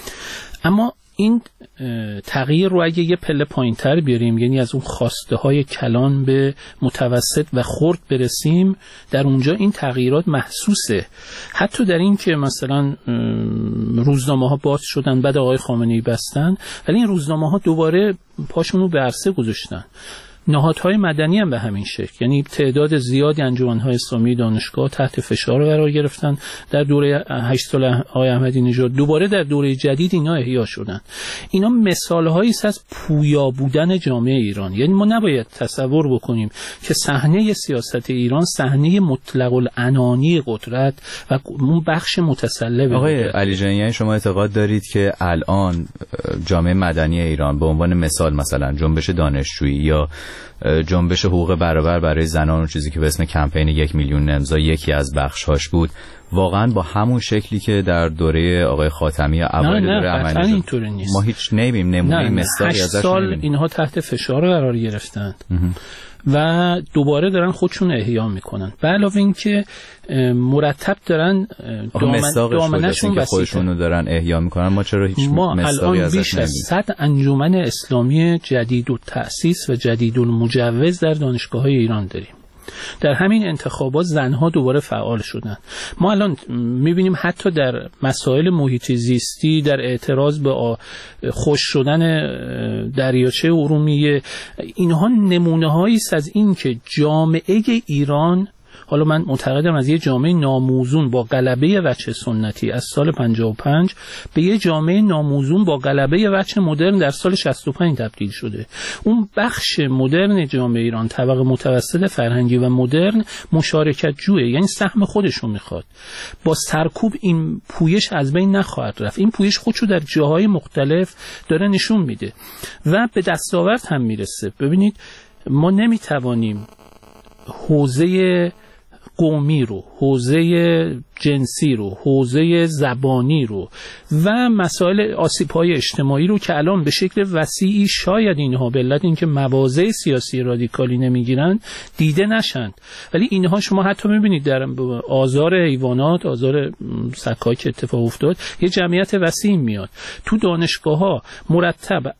اما این تغییر رو اگه یه پله پایین‌تر بیاریم، یعنی از اون خواسته های کلان به متوسط و خرد برسیم، در اونجا این تغییرات محسوسه. حتی در این که مثلا روزنامه ها باز شدن، بعد آقای خامنه‌ای بستن، ولی این روزنامه ها دوباره پاشون رو به عرصه گذاشتن. نهادهای مدنی هم به همین شکل، یعنی تعداد زیادی انجمن‌های اسلامی دانشگاه تحت فشار قرار گرفتن در دوره هشت سال آقای احمدی نژاد. دوباره در دوره جدید اینا احیا شدن. اینا مثال‌هایی است از پویا بودن جامعه ایران. یعنی ما نباید تصور بکنیم که صحنه سیاست ایران صحنه مطلق العنانی قدرت و اون بخش متسلب. آقای علیجانی، شما اعتقاد دارید که الان جامعه مدنی ایران به عنوان مثال مثلا جنبش دانشجویی یا جنبش حقوق برابر برای زنان، چیزی که به اسم کمپین یک میلیون امضا یکی از بخش‌هاش بود، واقعا با همون شکلی که در دوره آقای خاتمی اوایل دوره احمدی اینطوری نیست. ما هیچ نمی‌بینیم نمونه مثالی ازش. سال اینها تحت فشار قرار گرفتند و دوباره دارن خودشون احیا میکنن. به علاوه این که مرتب دارن دامنشون که خودشونو دارن احیا میکنن، ما چرا هیچ ما مثالی ازش بیش از صد انجمن اسلامی جدید و تأسیس و جدید المجوز در دانشگاه‌های ایران داریم. در همین انتخابات زنها دوباره فعال شدن. ما الان میبینیم حتی در مسائل محیط زیستی، در اعتراض به خشک شدن دریاچه ارومیه، اینها نمونه هایی است از این که جامعه ایران، حالا من معتقدم از یه جامعه ناموزون با غلبه وجه سنتی از سال پنجاه و پنج به یه جامعه ناموزون با غلبه وجه مدرن در سال شصت و پنج تبدیل شده. اون بخش مدرن جامعه ایران، طبقه متوسط فرهنگی و مدرن، مشارکت جویه، یعنی سهم خودشو میخواد. با سرکوب این پویش از بین نخواهد رفت. این پویش خودشو در جاهای مختلف داره نشون میده و به دستاورد هم میرسه. ببینید، ما نمیتوانیم حوزه قومی رو، حوزه جنسی رو، حوزه زبانی رو و مسائل آسیب‌های اجتماعی رو که الان به شکل وسیعی شاید اینها به علت اینکه مواضع سیاسی رادیکالی نمیگیرن دیده نشند، ولی اینها شما حتی میبینید در آزار حیوانات، آزار سگ‌ها که اتفاق افتاد، یه جمعیت وسیع میاد. تو دانشگاه‌ها مرتب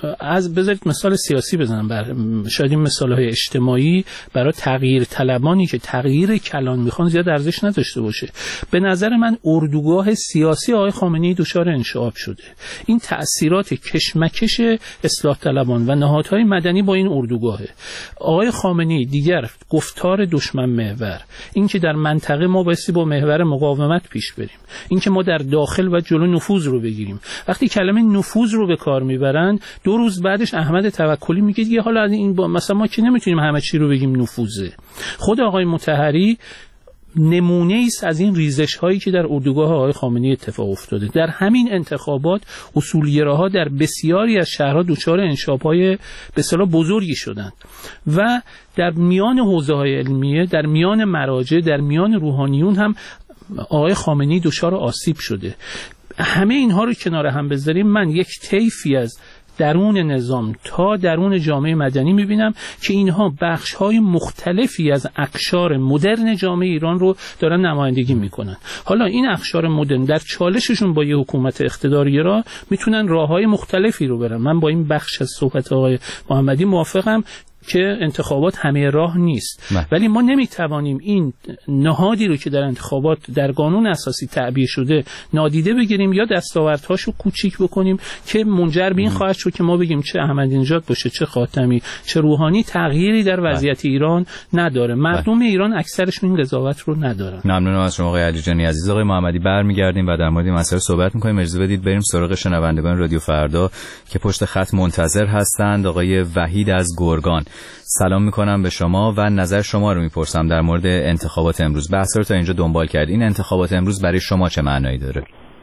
از بذارید مثال سیاسی بزنم، بر شاید این مثال‌های اجتماعی برای تغییر طلبانی که تغییر کلان میخوان زیاد ارزش نداشته باشه. به نظر من اردوگاه سیاسی آقای خامنه‌ای دچار انشعاب شده. این تأثیرات کشمکش اصلاح طلبان و نهادهای مدنی با این اردوگاهه. آقای خامنه‌ای دیگر گفتار دشمن محور، این که در منطقه ما بایستی با محور مقاومت پیش بریم، این که ما در داخل و جلو نفوذ رو بگیریم. وقتی کلمه نفوذ رو به کار میبرن، دو روز بعدش احمد توکلی میگه دیگه حالا این با مثلا ما که نمیتونیم همه چی رو بگیم نفوذه. خود آقای مطهری نمونه است از این ریزش هایی که در اردوگاه آقای خامنه‌ای اتفاق افتاده. در همین انتخابات اصولگراها در بسیاری از شهرها دچار انشاب‌های به اصطلاح بزرگی شدند و در میان حوزه‌های علمیه، در میان مراجع، در میان روحانیون هم آقای خامنه‌ای دچار آسیب شده. همه اینها رو کنار هم بذاریم، من یک طیفی از درون نظام تا درون جامعه مدنی میبینم که اینها بخش‌های مختلفی از اقشار مدرن جامعه ایران رو دارن نمایندگی میکنن. حالا این اقشار مدرن در چالششون با یه حکومت اقتدارگرا میتونن راه‌های مختلفی رو برن. من با این بخش از صحبت آقای محمدی موافقم که انتخابات همه راه نیست، مه. ولی ما نمیتوانیم این نهادی رو که در انتخابات در قانون اساسی تعبیه شده نادیده بگیریم یا دستاوردهاشو کوچیک بکنیم که منجر به این خواهد شد که ما بگیم چه احمدی نژاد باشه، چه خاتمی، چه روحانی، تغییری در وضعیت مه. ایران نداره. مردم مه. ایران اکثرشون این قضاوت رو ندارن. ممنونم از شما آقای علیجانی عزیز. آقای محمدی برمیگردیم و در مورد این مسئله صحبت می‌کنیم. اجازه بدید بریم سراغ شنوندگان رادیو فردا که پشت خط منتظر هستند. آقای وحید از گرگان، سلام میکنم به شما و نظر شما رو میپرسم در مورد انتخابات امروز. بحث رو تا اینجا دنبال کرد. این انتخابات امروز برای شما چه معنایی داره؟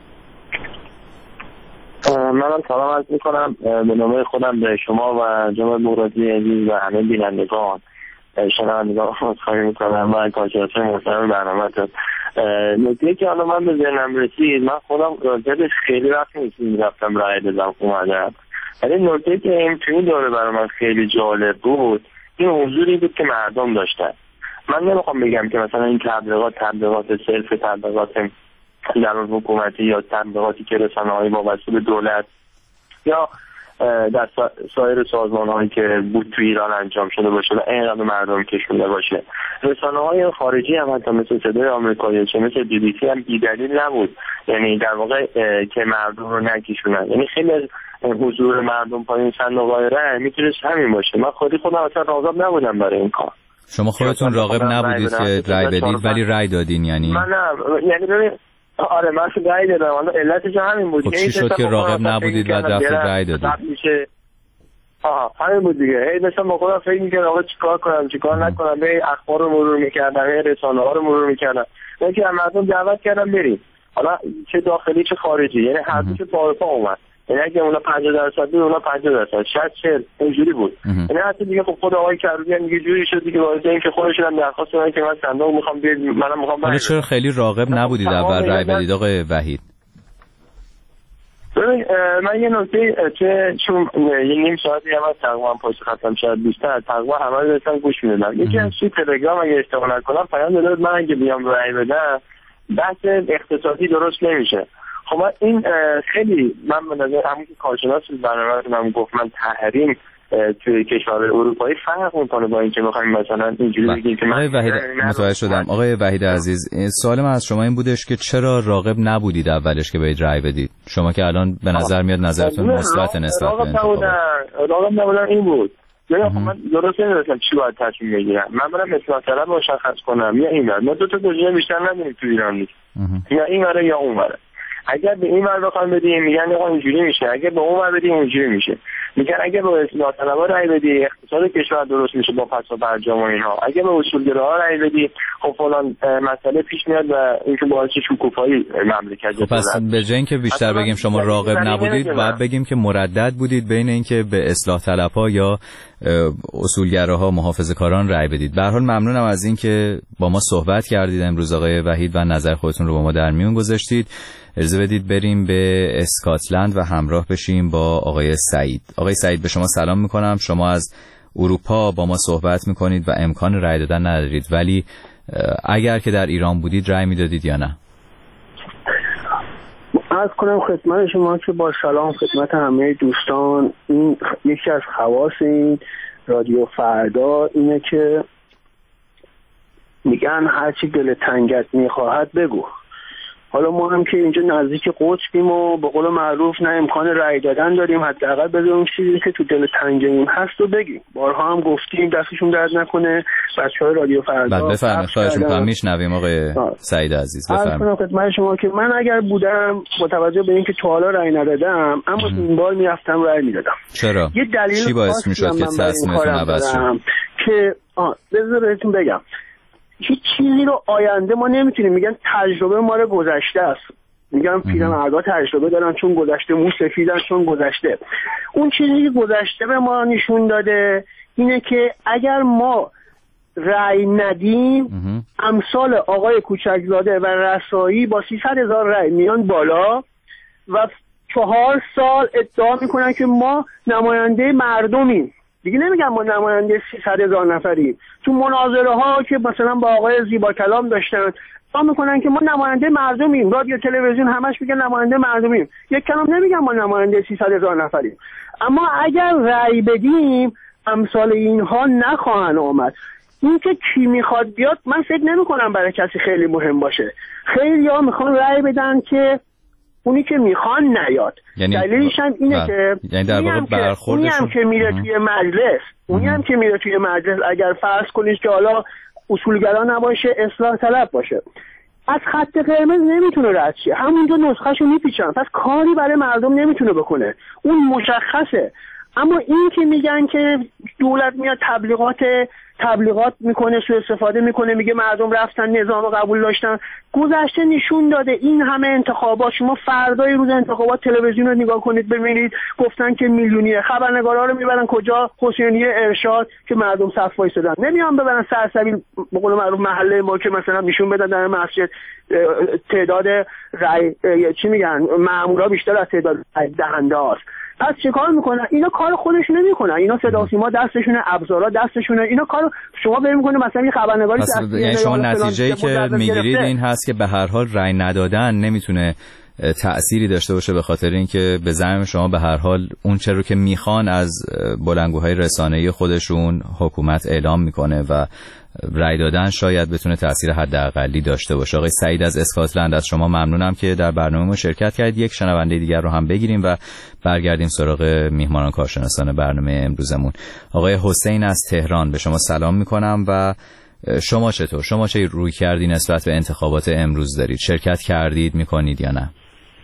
منم سلام عرض میکنم به نام خودم به شما و جناب مرادی عزیز و همه بینندگان شنوندگان خواهی میکنم و کارشناسان محترم برنامه‌تون. نکته که حالا من به ذهنم رسید، من خودم راجعش خیلی وقت نیست میرفتم رای بدم اومدم، ولی نکته که این توی دوره برای من خیلی جالب بود این حضوری بود که مردم داشتن. من نمیخوام بگم که مثلا این تبلیغات تبلیغات صرف تبلیغات در حکومتی یا تبلیغاتی که رسانه‌های وابسته به دولت یا در سایر سازمان‌هایی که بود توی ایران انجام شده باشه و اینقدر مردم کشونده باشه. رسانه‌های خارجی هم حتی مثل صدای آمریکایی چه مثل بی بی سی هم بی‌دلیل نبود، یعنی در واقع که مردم رو نکشونن. یعنی خیلی از حضور مردم پایین صندوق‌های رای میتونست همین باشه. من خودی خودم اصلا راغب نبودم برای این کار. شما خودتون راغب نبودید که رای بدید ولی رای دادین؟ یعنی من نه، یعنی ببین آره من رای دادم، حالا علتش همین بود. خب چی شد که راغب نبودید و رفتید رای دادید؟ آها همین بود دیگه. هی داشتم با خودم فکر می‌کردم آقا چیکار کنم چیکار نکنم، به اخبار رو مرور می‌کردم، به رسانه‌ها رو مرور می‌کردم. من که مردم دعوت کردم بریم، حالا چه داخلی چه خارجی، یعنی هر دو پا پا اومد. یعنی اگه اونا پنجاه درصد بود اونا پنجاه درصد شصت چهل اینجوری بود. یعنی حتی دیگه خب خود آقای کروبی هم دیگه جوری شد دیگه واسه اینکه خودشون هم درخواست دادن که من صندوق می‌خوام بیاد، منم می‌خوام. ولی چرا خیلی راغب نبودید اول رای بدید آقای وحید؟ ببین من یه نکته که چون یه نیم ساعتی هم از تقریبا پشت خطم شاید بیشتر تقریبا همه رو داشتم گوش میدادم. یکی از توی تلگرام اگه اشتباه نکنم پیام داد من اگه بیام رای بدم بحث اقتصادی درست نمیشه. خب این خیلی من به نظر همون که کارشناس برنامه من گفت من تحریم توی کشور اروپایی فرق میکنه با اینکه بخوایم مثلا اینجوری بگیم که من وحید متوجه شدم. آقای وحید عزیز سوال من از شما این بودش که چرا راغب نبودید اولش که باید رای بدید؟ شما که الان به نظر میاد نظرتون مثبت نسبت به انتخابات. راغب نبودن این بود. یعنی خب من درست نمی‌دونم چی باید تصمیم بگیرم. من برم اصلاح طلب مشخص کنم یا این ور. ما دو تا گزینه بیشتر نداریم تو ایران نیست. یا این ور یا اون ور. اگر به این ور بخوام بدیم میگن آقا اینجوری میشه، اگر به اون ور بدیم اونجوری میشه. میگن اگر به اصلاح طلبها رای بدی اقتصاد کشور درست میشه با پس و برجام و اینها، اگر به اصولگراها رای بدی خب فلان مسئله پیش میاد و اینکه باعث شکوفایی مملکت خب پس به جای اینکه بیشتر بگیم شما راغب نبودید باید بگیم که مردد بودید بین اینکه به اصلاح طلبها یا اصولگراها محافظه‌کاران رای بدید. به هر حال ممنونم از اینکه با ما صحبت کردید امروز آقای وحید و نظر خودتون رو با ما در میون گذاشتید. اجازه بدید بریم به اسکاتلند و همراه بشیم با آقای سعید. آقای سعید به شما سلام میکنم. شما از اروپا با ما صحبت میکنید و امکان رای دادن ندارید، ولی اگر که در ایران بودید رای میدادید یا نه؟ عرض کنم خدمت شما که با سلام خدمت همه دوستان، این یکی از خواص این رادیو فردا اینه که میگن هرچی دل تنگت میخواهد بگو. حالا ما هم که اینجا نزدیک قطبیم و به قول معروف نه امکان رأی دادن داریم، حداقل بذاریم چیزی که تو دل تنگمون هست و بگیم. بارها هم گفتیم دستشون درد نکنه بچهای رادیو فردا. بعد بفرمایید، خواهش می‌کنم میشنویم آقای سعید عزیز، بفرمایید. خدمت شما که من اگر بودم با توجه به اینکه تا حالا رأی ندادم اما این بار میرفتم رأی میدادم. چرا؟ یه دلیل چی باعث میشد که تصمیمتون عوض شد؟ که آ بذار بهتون بگم هیچ چیزی رو آینده ما نمیتونیم، میگن تجربه ما رو گذشته است، میگن پیرمردا تجربه دارن چون گذشته، مو سفیدن چون گذشته. اون چیزی که گذشته به ما نشون داده اینه که اگر ما رأی ندیم امثال آقای کوچکزاده و رسایی با سیصد هزار رأی میان بالا و چهار سال ادعا میکنن که ما نماینده مردمیم. دیگه نمیگم ما نماینده سیصد هزار نفریم. تو مناظره ها که مثلا با آقای زیبا کلام داشتن ادعا میکنن که ما نماینده مردمیم، رادیو تلویزیون همش میگن نماینده مردمیم، یک کلام نمیگم ما نماینده سیصد هزار نفریم. اما اگر رأی بدیم امثال اینها نخواهن آمد. این که کی میخواد بیاد من فکر نمی کنم برای کسی خیلی مهم باشه. خیلی ها میخوان رأی بدن که اونی که میخوان نیاد. یعنی دلیلش هم اینه بر... که یعنی در واقع برخوردشون اونی هم که میره توی مجلس اونی هم که میره توی مجلس اگر فرض کنید که حالا اصولگرا نباشه، اصلاح طلب باشه، از خط قرمز نمیتونه رد شه، همونجا نسخه‌شو میپیچن، پس کاری برای مردم نمیتونه بکنه، اون مشخصه. اما این که میگن که دولت میاد تبلیغات تبلیغات میکنه، سوء استفاده میکنه، میگه مردم رفتن نظام قبول داشتن، گذشته نشون داده این همه انتخابات، شما فردای روز انتخابات تلویزیون رو نگاه کنید ببینید گفتن که میلیونیه، خبرنگارا رو میبرن کجا؟ حسینیه ارشاد که مردم صف وایسادن، نمیان ببرن سرسبیل به قول معروف محله ما که مثلا نشون بدن در مسجد تعداد رای چی میگن مامورا بیشتر از تعداد دهنده است. از چه کار میکنن؟ اینا کار خودشون نمیکنن، اینا صدا و سیما دستشونه، ابزارا دستشونه، اینا کارو شما بریم میکنه مثلا یه خبرنگاری دست یعنی شما نتیجه‌ای که میگیرید این هست که به هر حال رأی ندادن نمیتونه تأثیری داشته باشه، به خاطر اینکه به زعم شما به هر حال اون چه رو که میخوان از بلندگوهای رسانه‌ای خودشون حکومت اعلام میکنه و رأی دادن شاید بتونه تأثیر حداقلی داشته باشه. آقای سعید از اسکاتلند از شما ممنونم که در برنامه ما شرکت کردید. یک شنونده دیگر رو هم بگیریم و برگردیم سراغ میهمانان کارشناسان برنامه امروزمون. آقای حسین از تهران، به شما سلام میکنم و شما چطور؟ شما چه روی کردی نسبت به انتخابات امروز دارید؟ شرکت کردید میکنید یا نه؟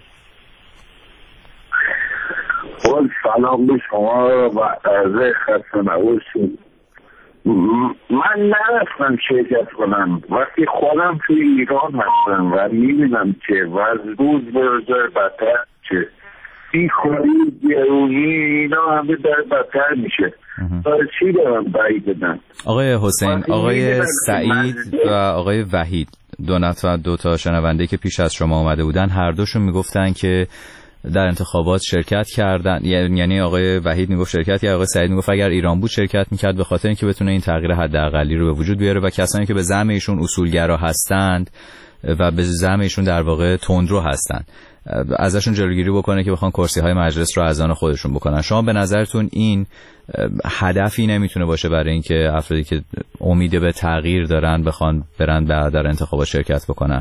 سلام به شما و عرض خسته نباشید. من نرفتم شرکت کنم، وقتی خودم توی ایران هستم و میبینم که وضع روز به روز بدتر چه بیخوری گرونی اینا همه در بدتر میشه. برای چی دارم برای بدن؟ آقای حسین، آقای سعید و آقای وحید، دو نفر دو تا شنونده که پیش از شما اومده بودن، هر دوشون میگفتن که در انتخابات شرکت کردن، یعنی آقای وحید میگفت شرکت کرد، آقای سعید میگفت اگر ایران بود شرکت میکرد، به خاطر اینکه بتونه این تغییر حداقلی رو به وجود بیاره و کسانی که به زعم ایشون اصولگرا هستند و به زعم ایشون در واقع تندرو هستند ازشون جلوگیری بکنه که بخوان کرسی های مجلس رو از آن خودشون بکنن. شما به نظرتون این هدفی نمیتونه باشه برای اینکه افرادی که امید به تغییر دارن بخوان برن در انتخابات شرکت بکنن؟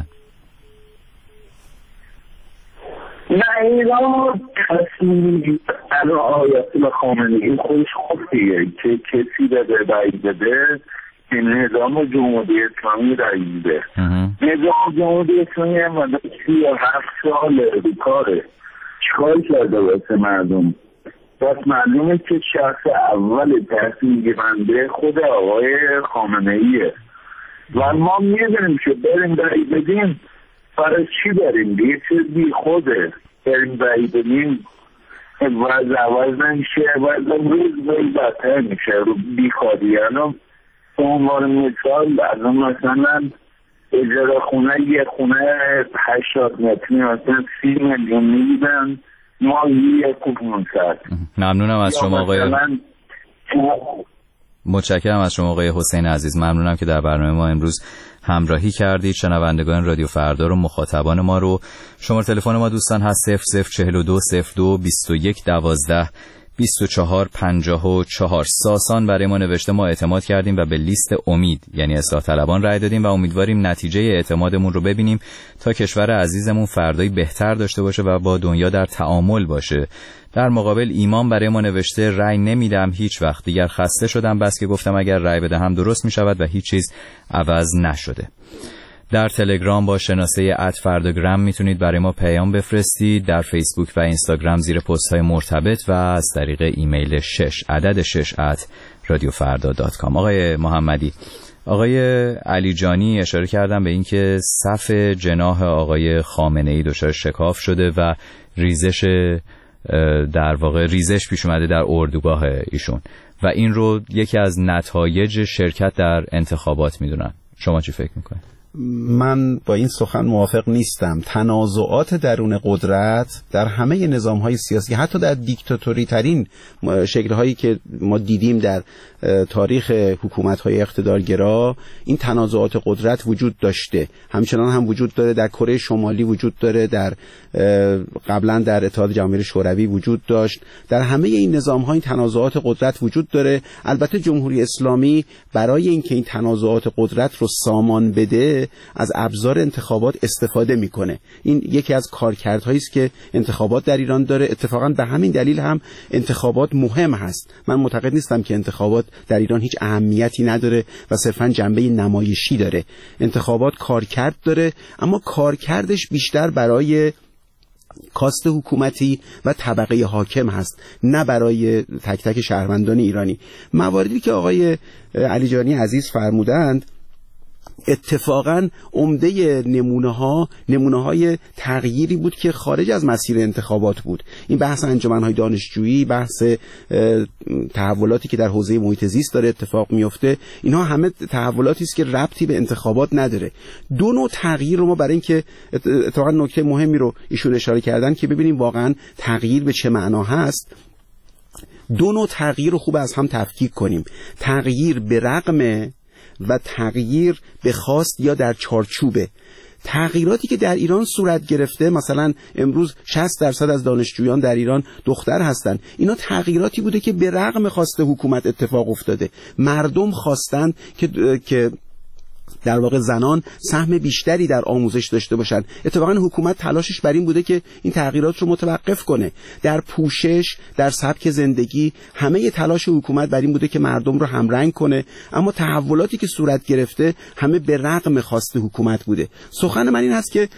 نه ایران کسی از آیت خامنه این خودش خوب دیگه که کسی بده رای بده که نظام جمهوری اسلامی رای بده. نظام جمهوری اسلامی هم سی و هفت سال رو کاره چیکار کرده واسه مردم؟ پس معلومه که شخص اول تصمیم گیرنده خود آقای خامنه ایه و ما میدونیم که بریم رای بدیم برای چی بریم؟ یه چیز بی خوده بریم رای بدیم وضع عوض نمیشه، وضع روز روز بدتر میشه رو بیخوادی. الان به عنوان مثال از اون مثلا اجاره خونه یه خونه هشتاد متری مثلا سی میلیون میدن ماهی یک و پونصد. ممنونم از شما آقای متشکرم از شما آقای حسین عزیز. ممنونم که در برنامه ما امروز همراهی کردید. شنوندگان رادیو فردا رو، مخاطبان ما رو، شماره تلفن ما دوستان هست صفر صفر چهل و دو صفر دو بیست و یک دوازده بیست و چهار پنجاه و چهار. ساسان برای ما نوشته ما اعتماد کردیم و به لیست امید یعنی اصلاح طلبان رای دادیم و امیدواریم نتیجه اعتمادمون رو ببینیم تا کشور عزیزمون فردایی بهتر داشته باشه و با دنیا در تعامل باشه. در مقابل ایمان برای ما نوشته رای نمیدم هیچ وقت دیگر، خسته شدم بس که گفتم اگر رای بدهم درست می شود و هیچ چیز عوض نشده. در تلگرام با شناسه ات فرداگرام میتونید برای ما پیام بفرستید، در فیسبوک و اینستاگرام زیر پست های مرتبط و از طریق ایمیل شش عدد شش ات رادیو فردا دات کام. آقای محمدی، آقای علی جانی اشاره کردن به اینکه صف جناح آقای خامنه ای دچار شکاف شده و ریزش در واقع ریزش پیش اومده در اردوگاه ایشون و این رو یکی از نتایج شرکت در انتخابات میدونن. شما چی فکر میکنید؟ من با این سخن موافق نیستم. تنازعات درون قدرت در همه نظام‌های سیاسی، حتی در دیکتاتوری ترین شکل‌هایی که ما دیدیم در تاریخ حکومت‌های اقتدارگرا، این تنازعات قدرت وجود داشته. همچنان هم وجود داره. در کره شمالی وجود داره، در قبلا در اتحاد جماهیر شوروی وجود داشت. در همه این نظام‌ها این تنازعات قدرت وجود داره. البته جمهوری اسلامی برای اینکه این تنازعات قدرت رو سامان بده از ابزار انتخابات استفاده میکنه. این یکی از کارکردهایی است که انتخابات در ایران داره. اتفاقا به همین دلیل هم انتخابات مهم هست. من معتقد نیستم که انتخابات در ایران هیچ اهمیتی نداره و صرفا جنبه نمایشی داره. انتخابات کارکرد داره، اما کارکردش بیشتر برای کاست حکومتی و طبقه حاکم هست، نه برای تک تک شهروندان ایرانی. مواردی که آقای علی جانی عزیز فرمودند اتفاقا عمده نمونه ها نمونه های تغییری بود که خارج از مسیر انتخابات بود. این بحث انجمن‌های دانشجویی، بحث تحولاتی که در حوزه محیط زیست داره اتفاق میفته، اینها همه تحولاتی است که ربطی به انتخابات نداره. دو نوع تغییر رو ما برای اینکه اتفاقا نکته مهمی رو ایشون اشاره کردن که ببینیم واقعا تغییر به چه معنا هست، دو نوع تغییر رو خوب از هم تفکیک کنیم. تغییر به رغم و تغییر به خواست یا در چارچوبه. تغییراتی که در ایران صورت گرفته، مثلا امروز شصت درصد از دانشجویان در ایران دختر هستند، اینا تغییراتی بوده که به رغم خواست حکومت اتفاق افتاده. مردم خواستند که که در واقع زنان سهم بیشتری در آموزش داشته باشند. اتفاقا حکومت تلاشش بر این بوده که این تغییرات رو متوقف کنه. در پوشش، در سبک زندگی، همه تلاش حکومت بر این بوده که مردم رو همرنگ کنه، اما تحولاتی که صورت گرفته همه به رغم خواست حکومت بوده. سخن من این هست که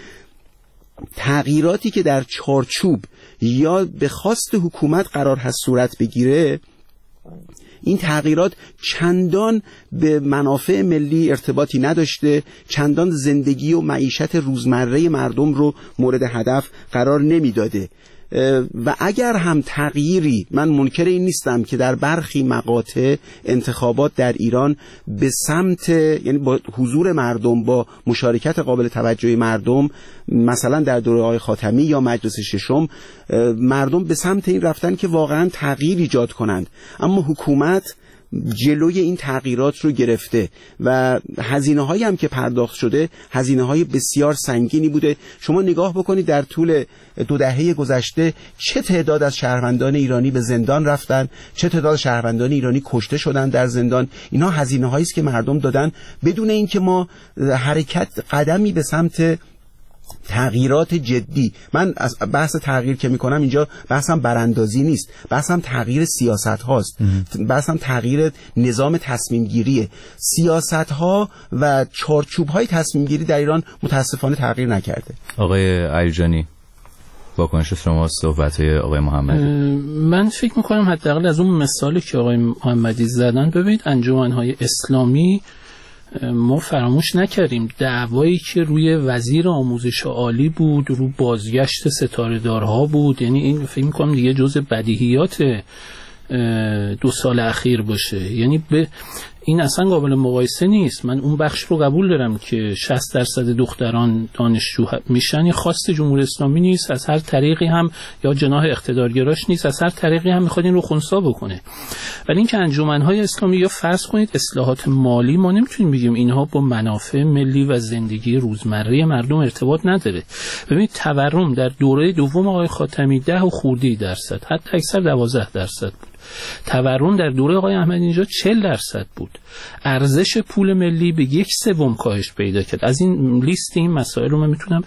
تغییراتی که در چارچوب یا به خواست حکومت قرار هست صورت بگیره، این تغییرات چندان به منافع ملی ارتباطی نداشته، چندان زندگی و معیشت روزمره مردم رو مورد هدف قرار نمیداده. و اگر هم تغییری، من منکر این نیستم که در برخی مقاطع انتخابات در ایران به سمت، یعنی با حضور مردم، با مشارکت قابل توجه مردم، مثلا در دوره آقای خاتمی یا مجلس ششم، مردم به سمت این رفتن که واقعا تغییر ایجاد کنند، اما حکومت جلوی این تغییرات رو گرفته و هزینه هایی هم که پرداخت شده هزینه های بسیار سنگینی بوده. شما نگاه بکنید در طول دو دهه گذشته چه تعداد از شهروندان ایرانی به زندان رفتن، چه تعداد شهروندان ایرانی کشته شدن در زندان. اینا هزینه هایی است که مردم دادن بدون اینکه ما حرکت قدمی به سمت تغییرات جدی. من از بحث تغییر که میکنم اینجا بحثم براندازی نیست، بحثم تغییر سیاست هاست، بحثم تغییر نظام تصمیم گیریه. سیاست ها و چارچوب های تصمیم گیری در ایران متاسفانه تغییر نکرده. آقای علیجانی، واکنش شما صحبت آقای محمدی؟ من فکر میکنم حداقل از اون مثالی که آقای محمدی زدن، ببینید انجمن‌های اسلامی ما فراموش نکردیم دعوایی که روی وزیر آموزش عالی بود، رو بازگشت ستاره‌دارها بود. یعنی این فکر می‌کنم دیگه جزء بدیهیات دو سال اخیر باشه. یعنی به این اصلا قابل مقایسه نیست. من اون بخش رو قبول دارم که شصت درصد دختران دانشجو میشن، یه خواست جمهوری اسلامی نیست، از هر طریقی هم یا جناح اقتدارگراش نیست، از هر طریقی هم میخواد این رو خنثی بکنه. ولی اینکه انجمن‌های اسلامی یا فرض کنید اصلاحات مالی، ما نمیتونیم بگیم اینها با منافع ملی و زندگی روزمره مردم ارتباط نداره. ببینید تورم در دوره دوم آقای خاتمی ده و خورده درصد، حتی اکثر دوازده درصد بود. تورم در دوره آقای احمدی نژاد چهل درصد بود. ارزش پول ملی به یک سوم کاهش پیدا کرد. از این لیست این مسائل رو من میتونم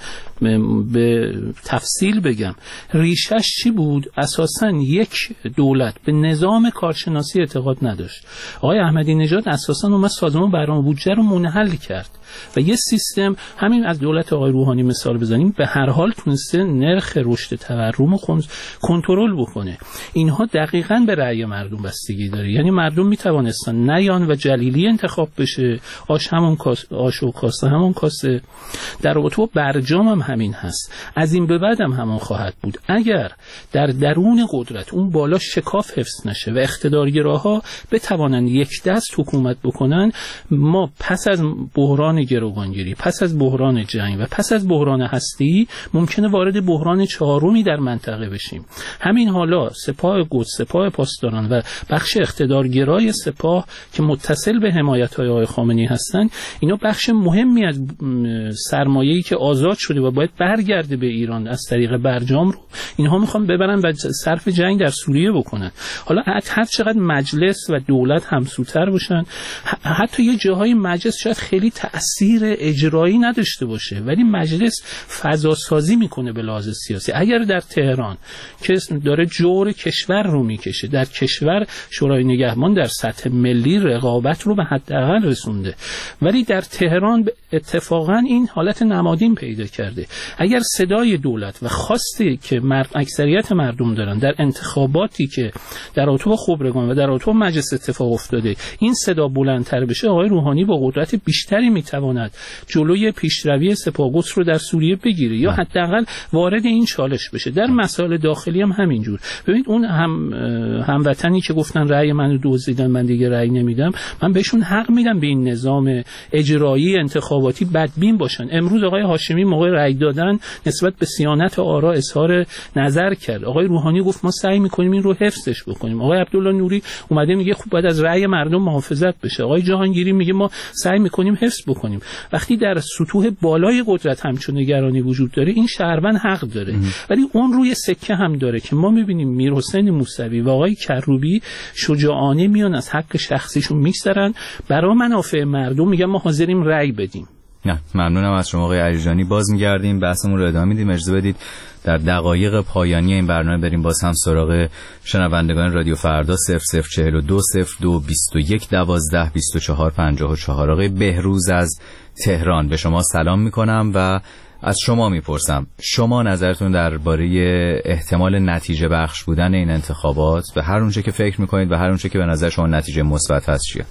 به تفصیل بگم. ریشش چی بود؟ اساساً یک دولت به نظام کارشناسی اعتقاد نداشت. آقای احمدی نژاد اساساً اومد سازمان برنامه بودجه رو منحل کرد و یه سیستم، همین از دولت آقای روحانی مثال بزنیم، به هر حال تونسته نرخ رشد تورم رو کنترل بکنه. اینها دقیقاً به رأی مردم بستگی داره. یعنی مردم میتوانستن نیان و جلیلی انتخاب بشه، آش همون کاس، آش و کاسه همون کاسه. در رابطه با برجام هم همین هست. از این به بعد هم همون خواهد بود. اگر در درون قدرت اون بالا شکاف حفظ نشه و اقتدارگراها بتوانند یک دست حکومت بکنن، ما پس از بحران گروگانگیری، پس از بحران جنگ و پس از بحران هستی ممکنه وارد بحران چهارمی در منطقه بشیم. همین حالا سپاه قدس، سپاه پاسداران و بخش اقتدارگرای سپاه که متصل به حمایت‌های آقای خامنه‌ای هستند، اینا بخش مهمی از سرمایه‌ای که آزاد شده و باید برگرده به ایران از طریق برجام رو اینها میخوان ببرن و صرف جنگ در سوریه بکنن. حالا هر چقدر مجلس و دولت همسوتر باشن، حتی یه جاهای مجلس شاید خیلی تأثیر اجرایی نداشته باشه، ولی مجلس فضا سازی میکنه به لحاظ سیاسی. اگر در تهران که داره جور کشور رو میکشه، در کشور شورای نگهبان در سطح ملی رقابت رو به حداقل رسونده، ولی در تهران اتفاقا این حالت نمادین پیدا کرده. اگر صدای دولت و خواستی که مرد اکثریت مردم دارن در انتخاباتی که در اتوب خبرگان و در اتوب مجلس اتفاق افتاده این صدا بلندتر بشه، آقای روحانی با قدرت بیشتری میتواند جلوی پیشروی سپاهقدس رو در سوریه بگیره یا حداقل وارد این چالش بشه. در مسائل داخلی هم همینجور. ببینید اون هم هموطنی که گفتن رأی منو دزدیدن من دیگه رأی نمیدم، من بهشون حق میدم به این نظام اجرایی انتخاباتی بدبین باشن. امروز آقای هاشمی موقع رأی دادن نسبت به صیانت آرا اظهار نظر کرد. آقای روحانی گفت ما سعی میکنیم این رو حفظش بکنیم. آقای عبدالله نوری اومده میگه خوب باید از رأی مردم محافظت بشه. آقای جهانگیری میگه ما سعی میکنیم حفظ بکنیم. وقتی در سطوح بالای قدرت همچون نگرانی وجود داره، این شهروند حق داره. ولی اون روی سکه هم داره که ما میبینیم میرحسین موسوی و آقای کروبی شجاعانه میان از حق شخصیشون میگذرن برای منافع مردم، میگن ما حاضریم رأی بدیم. نه، ممنونم از شما آقای علیجانی. باز میگردیم بحثمون رو ادامه میدیم. اجازه بدید در دقایق پایانی این برنامه بریم باز هم سراغ شنوندگان رادیو فردا. صفر صفر چهل و دو صفر دو بیست و یک دوازده بیست و چهار پنجاه و چهار. آقای بهروز از تهران، به شما سلام میکنم و از شما میپرسم شما نظرتون درباره احتمال نتیجه بخش بودن این انتخابات و هر اونچه که فکر میکنید و هر اونچه که به نظر شما نتیجه مثبت هست چیه؟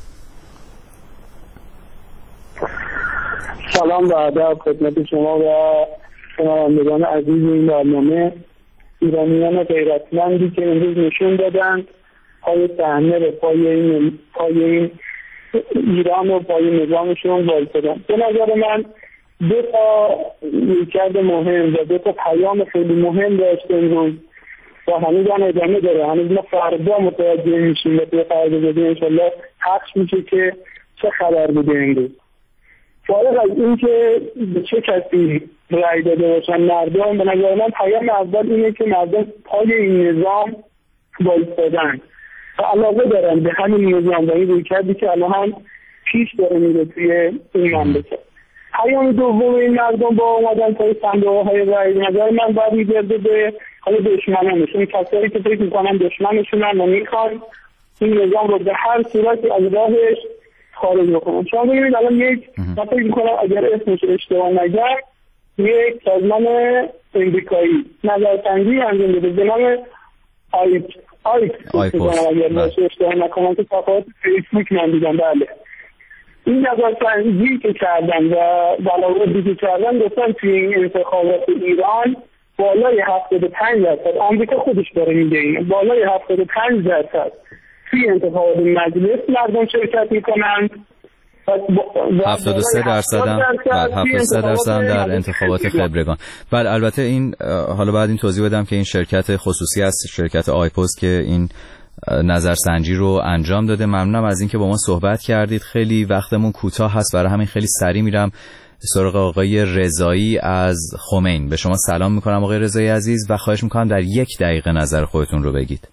سلام و ادب خدمت شما و شنوندگان عزیز این برنامه. ایرانیان غیرتمندی که امروز نشون دادن پای صحنه به پای این پای این ایران و پای نظامشون وایسادن. به نظر من دو تا رویکرد مهم و دو تا پیام خیلی مهم داشته امروز و هنوز هم ادامه داره. هنوز ما فردا متوجه میشیم و توی فردا بودیم انشالله پخش میشه که چه خبر بوده امروز. فارغ از این که به چه کسی رأی داده باشن مردم، به نظر من پیام اول اینه که مردم پای این نظام وایسادن و علاقه دارن به همین نظام و این رویکردی که الان هم پیش داره میره توی این مملکت. پیام دوم این مردم با اومدن پای صندوق‌های رأی، به نظر من باید میگرده به حالا دشمنانشون، کسایی که فکر میکنن دشمنشونن و میخوان این نظام رو به هر صورتی از راهش خارج بکنن. شما ببینید الان یک من فکر میکنم اگر اسمش اشتباه نگم یک سازمان امریکایی نظرسنجی انجام داده به نام آیپ آیپ اگر اشتباه نکنم که صفحات فیسبوک من دیدم. بله این نظرسنجی که کردن و بلاوردی که کردن گفتن توی این انتخابات ایران بالای هفتاد و پنج درصد، آمریکا خودش داره میگه این بالای هفتاد و پنج درصد توی انتخابات مجلس مردم شرکت میکنند. هفتاد و سه درصد هم بعد هفتاد و سه درصد هم در انتخابات خبرگان. بله البته این حالا بعد این توضیح بدم که این شرکت خصوصی است، شرکت آیپوست که این نظرسنجی رو انجام داده. ممنونم از اینکه با ما صحبت کردید. خیلی وقتمون کوتاه هست، برای همین خیلی سریع میرم سراغ آقای رضایی از خمین. به شما سلام میکنم آقای رضایی عزیز و خواهش میکنم در یک دقیقه نظر خودتون رو بگید.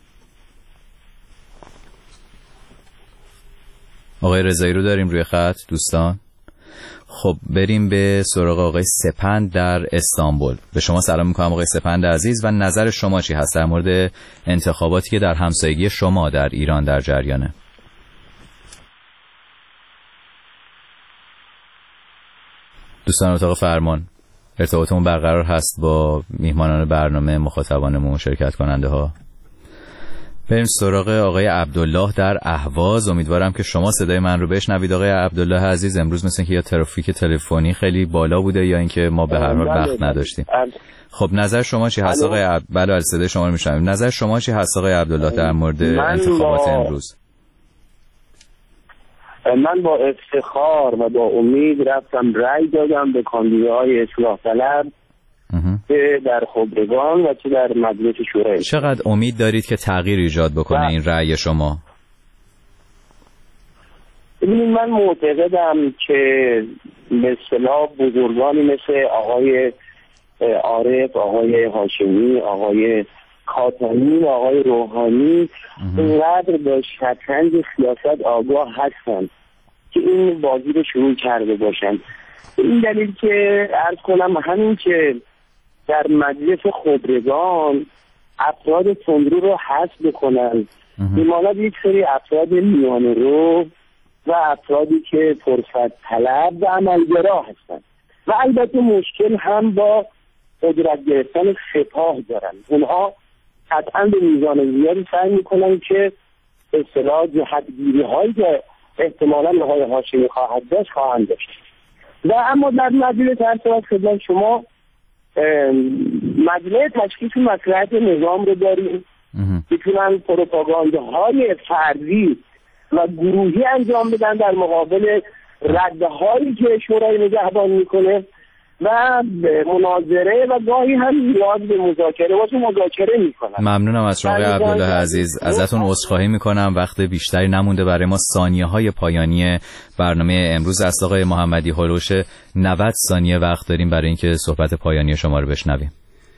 آقای رضایی رو داریم روی خط دوستان؟ خب بریم به سراغ آقای سپند در استانبول. به شما سلام میکنم آقای سپند عزیز و نظر شما چی هست در مورد انتخاباتی که در همسایگی شما در ایران در جریانه؟ دوستان اتاق فرمان، ارتباطمون برقرار هست با میهمانان برنامه، مخاطبانمون، شرکت کننده ها. بریم سراغ آقای عبدالله در اهواز. امیدوارم که شما صدای من رو بشنوید. آقای عبدالله عزیز، امروز مثل که یا ترافیک تلفنی خیلی بالا بوده یا اینکه ما به هر حال وقت نداشتیم. خب نظر شما چی هست آقای عب... بله صدای شما رو میشنویم. نظر شما چی هست آقای عبدالله در مورد انتخابات با... امروز؟ من با افتخار و با امید رفتم رأی دادم به کاندیداهای اصلاح طلب که در خبرگان و چه در مجلس شورای. چقدر امید دارید که تغییر ایجاد بکنه این رأی شما؟ ببینید من معتقدم که به اصطلاح بزرگانی مثل آقای عارف، آقای هاشمی، آقای خاتمی، آقای روحانی اینقدر به شطرنج سیاست آگاه هستند که این بازی رو شروع کرده باشند. این دلیل که عرض کنم همین که در مجلس خبرگان افراد تندرو رو حذف بکنن، بماند یک سری افراد میانه رو و افرادی که فرصت طلب و عملگرا هستن و البته مشکل هم با قدرت گرفتن سپاه دارن. اونها قطعا به میزان زیادی سعی میکنن که به اصطلاح جهتگیری هایی که احتمالا آقای هاشمی خواهد داشت خواهند داشت. و اما در مجلس ارتباط خدمت شما مجلس تشخیص مصلحت نظام رو داریم. میتونن پروپاگانداهای فردی و گروهی انجام بدن در مقابل ردهایی که شورای نگهبان میکنه و مناظره و گاهی هم نیاز به مذاکره واسه مذاکره میکنن. ممنونم از شما عبدالله عزیز، ازتون عذرخواهی میکنم وقت بیشتری نمونده برای ما. ثانیه های پایانی برنامه امروز است آقای محمدی، هولوش نود ثانیه وقت داریم برای اینکه صحبت پایانی شما رو بشنویم.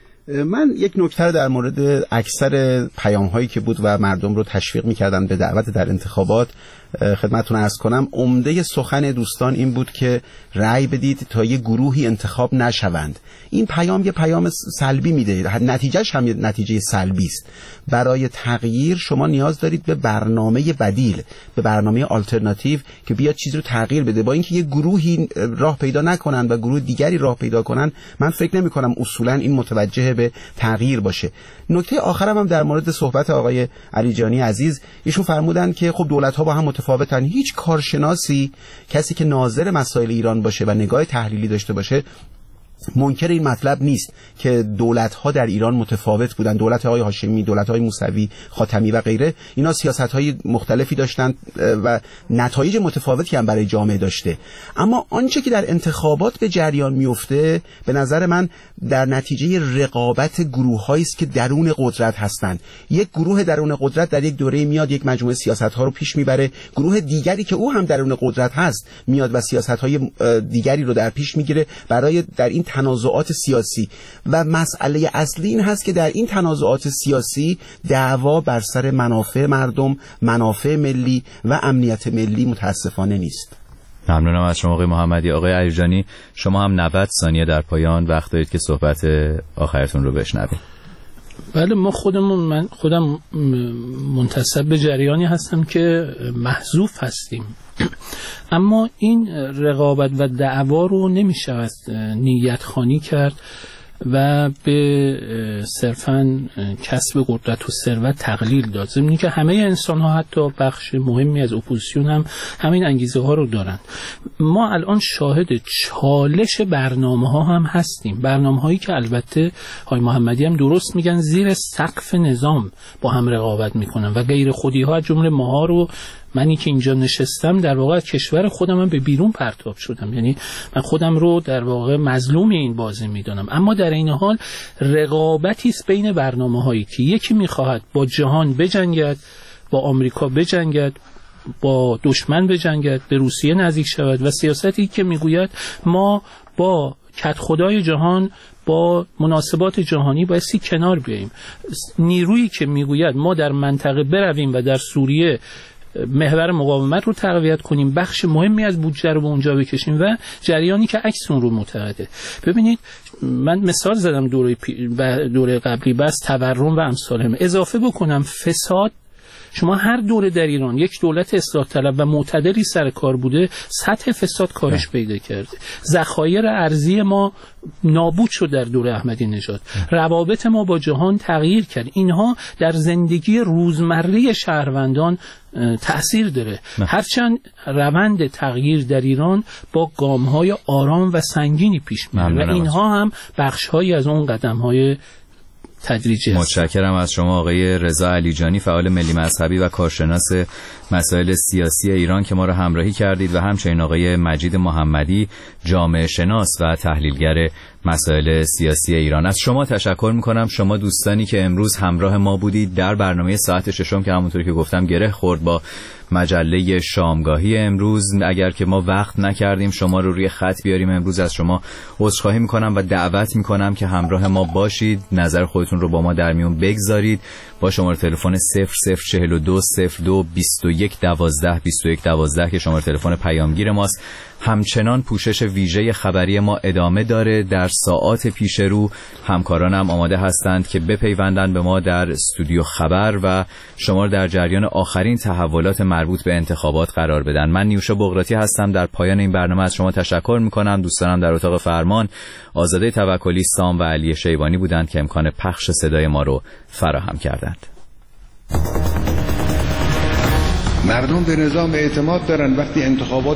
من یک نکته در مورد اکثر پیام هایی که بود و مردم رو تشویق میکردن به دعوت در انتخابات خدمتتون عرض کنم. عمده سخن دوستان این بود که رأی بدید تا یه گروهی انتخاب نشوند. این پیام یه پیام سلبی میده، نتیجهش هم یه نتیجه سلبی است. برای تغییر شما نیاز دارید به برنامه بدیل، به برنامه آلترناتیو که بیاد چیزی رو تغییر بده. با اینکه یه گروهی راه پیدا نکنن و گروه دیگری راه پیدا کنن، من فکر نمی کنم اصولا این متوجه به تغییر باشه. نکته آخرم هم در مورد صحبت آقای علیجانی عزیز، ایشون فرمودن که خب دولت‌ها با هم متفاوتن. هیچ کارشناسی، کسی که ناظر مسائل ایران باشه و نگاه تحلیلی داشته باشه، منکر این مطلب نیست که دولت‌ها در ایران متفاوت بودن. دولت آقای هاشمی، دولت‌های موسوی، خاتمی و غیره، اینا سیاست‌های مختلفی داشتند و نتایج متفاوتی هم برای جامعه داشته. اما آنچه که در انتخابات به جریان میفته به نظر من در نتیجه رقابت گروه‌هایی است که درون قدرت هستند. یک گروه درون قدرت در یک دوره میاد یک مجموعه سیاست‌ها رو پیش میبره، گروه دیگری که او هم درون قدرت هست میاد و سیاست‌های دیگری رو در پیش میگیره برای در این تنازعات سیاسی. و مسئله اصلی این هست که در این تنازعات سیاسی دعوا بر سر منافع مردم، منافع ملی و امنیت ملی متاسفانه نیست. ممنونم از شما آقای محمدی. آقای علیجانی شما هم نود ثانیه در پایان وقت دارید که صحبت آخرتون رو بشنوید. بله، ما خودمون من خودم منتسب به جریانی هستم که محذوف هستیم اما این رقابت و دعوا رو نمیشه نیت خانی کرد و به صرفاً کسب قدرت و ثروت تقلیل داد. ضمن که همه انسان ها حتی بخش مهمی از اپوزیسیون هم همین انگیزه ها رو دارن. ما الان شاهد چالش برنامه ها هم هستیم، برنامه هایی که البته های محمدی هم درست میگن زیر سقف نظام با هم رقابت میکنن و غیر خودی ها جمله ماها رو، منی که اینجا نشستم در واقع کشور خودم هم به بیرون پرتاب شدم، یعنی من خودم رو در واقع مظلوم این بازی میدونم. اما در این حال رقابتی است بین برنامه هایی که یکی میخواهد با جهان بجنگد، با آمریکا بجنگد، با دشمن بجنگد، به روسیه نزدیک شود، و سیاستی که میگوید ما با کت خدای جهان، با مناسبات جهانی بایستی کنار بیاییم. نیرویی که میگوید ما در منطقه برویم و در سوریه محور مقاومت رو تقویت کنیم، بخش مهمی از بودجه رو به اونجا بکشیم، و جریانی که عکس اون رو معتقده. ببینید من مثال زدم دوره دوره قبلی، بس تورم و امثالهم، اضافه بکنم فساد. شما هر دوره در ایران یک دولت اصلاح طلب و معتدلی سر کار بوده، سطح فساد کاهش پیدا کرده. ذخایر ارزی ما نابود شد در دوره احمدی نژاد. روابط ما با جهان تغییر کرد. اینها در زندگی روزمره شهروندان تأثیر داره. نه. هرچند روند تغییر در ایران با گام‌های آرام و سنگینی پیش میره و اینها هم بخش‌هایی از اون قدم‌های تدریجی است. متشکرم از شما آقای رضا علیجانی، فعال ملی مذهبی و کارشناس مسائل سیاسی ایران که ما را همراهی کردید، و همچنین آقای مجید محمدی، جامعه شناس و تحلیلگر مسائل سیاسی ایران. از شما تشکر میکنم، شما دوستانی که امروز همراه ما بودید در برنامه ساعت ششم که همونطوری که گفتم گره خورد با مجله شامگاهی امروز. اگر که ما وقت نکردیم شما رو روی خط بیاریم امروز، از شما عذرخواهی میکنم و دعوت میکنم که همراه ما باشید، نظر خودتون رو با ما در میون بگذارید با شماره تلفن صفر صفر چهل و دو صفر دو بیست و یک دوازده بیست و یک دوازده که شماره تلفن پیامگیر ماست. همچنان پوشش ویژه خبری ما ادامه داره. در ساعات پیش رو همکارانم آماده هستند که بپیوندن به ما در استودیو خبر و شما رو در جریان آخرین تحولات مربوط به انتخابات قرار بدن. من نیوشا بغراتی هستم. در پایان این برنامه از شما تشکر میکنم. دوستانم در اتاق فرمان آزاده توکلی، سام و علی شیبانی بودند که امکان پخش صدای ما رو فراهم کردند. مردم به نظام اعتماد دارن. وقتی انتخابات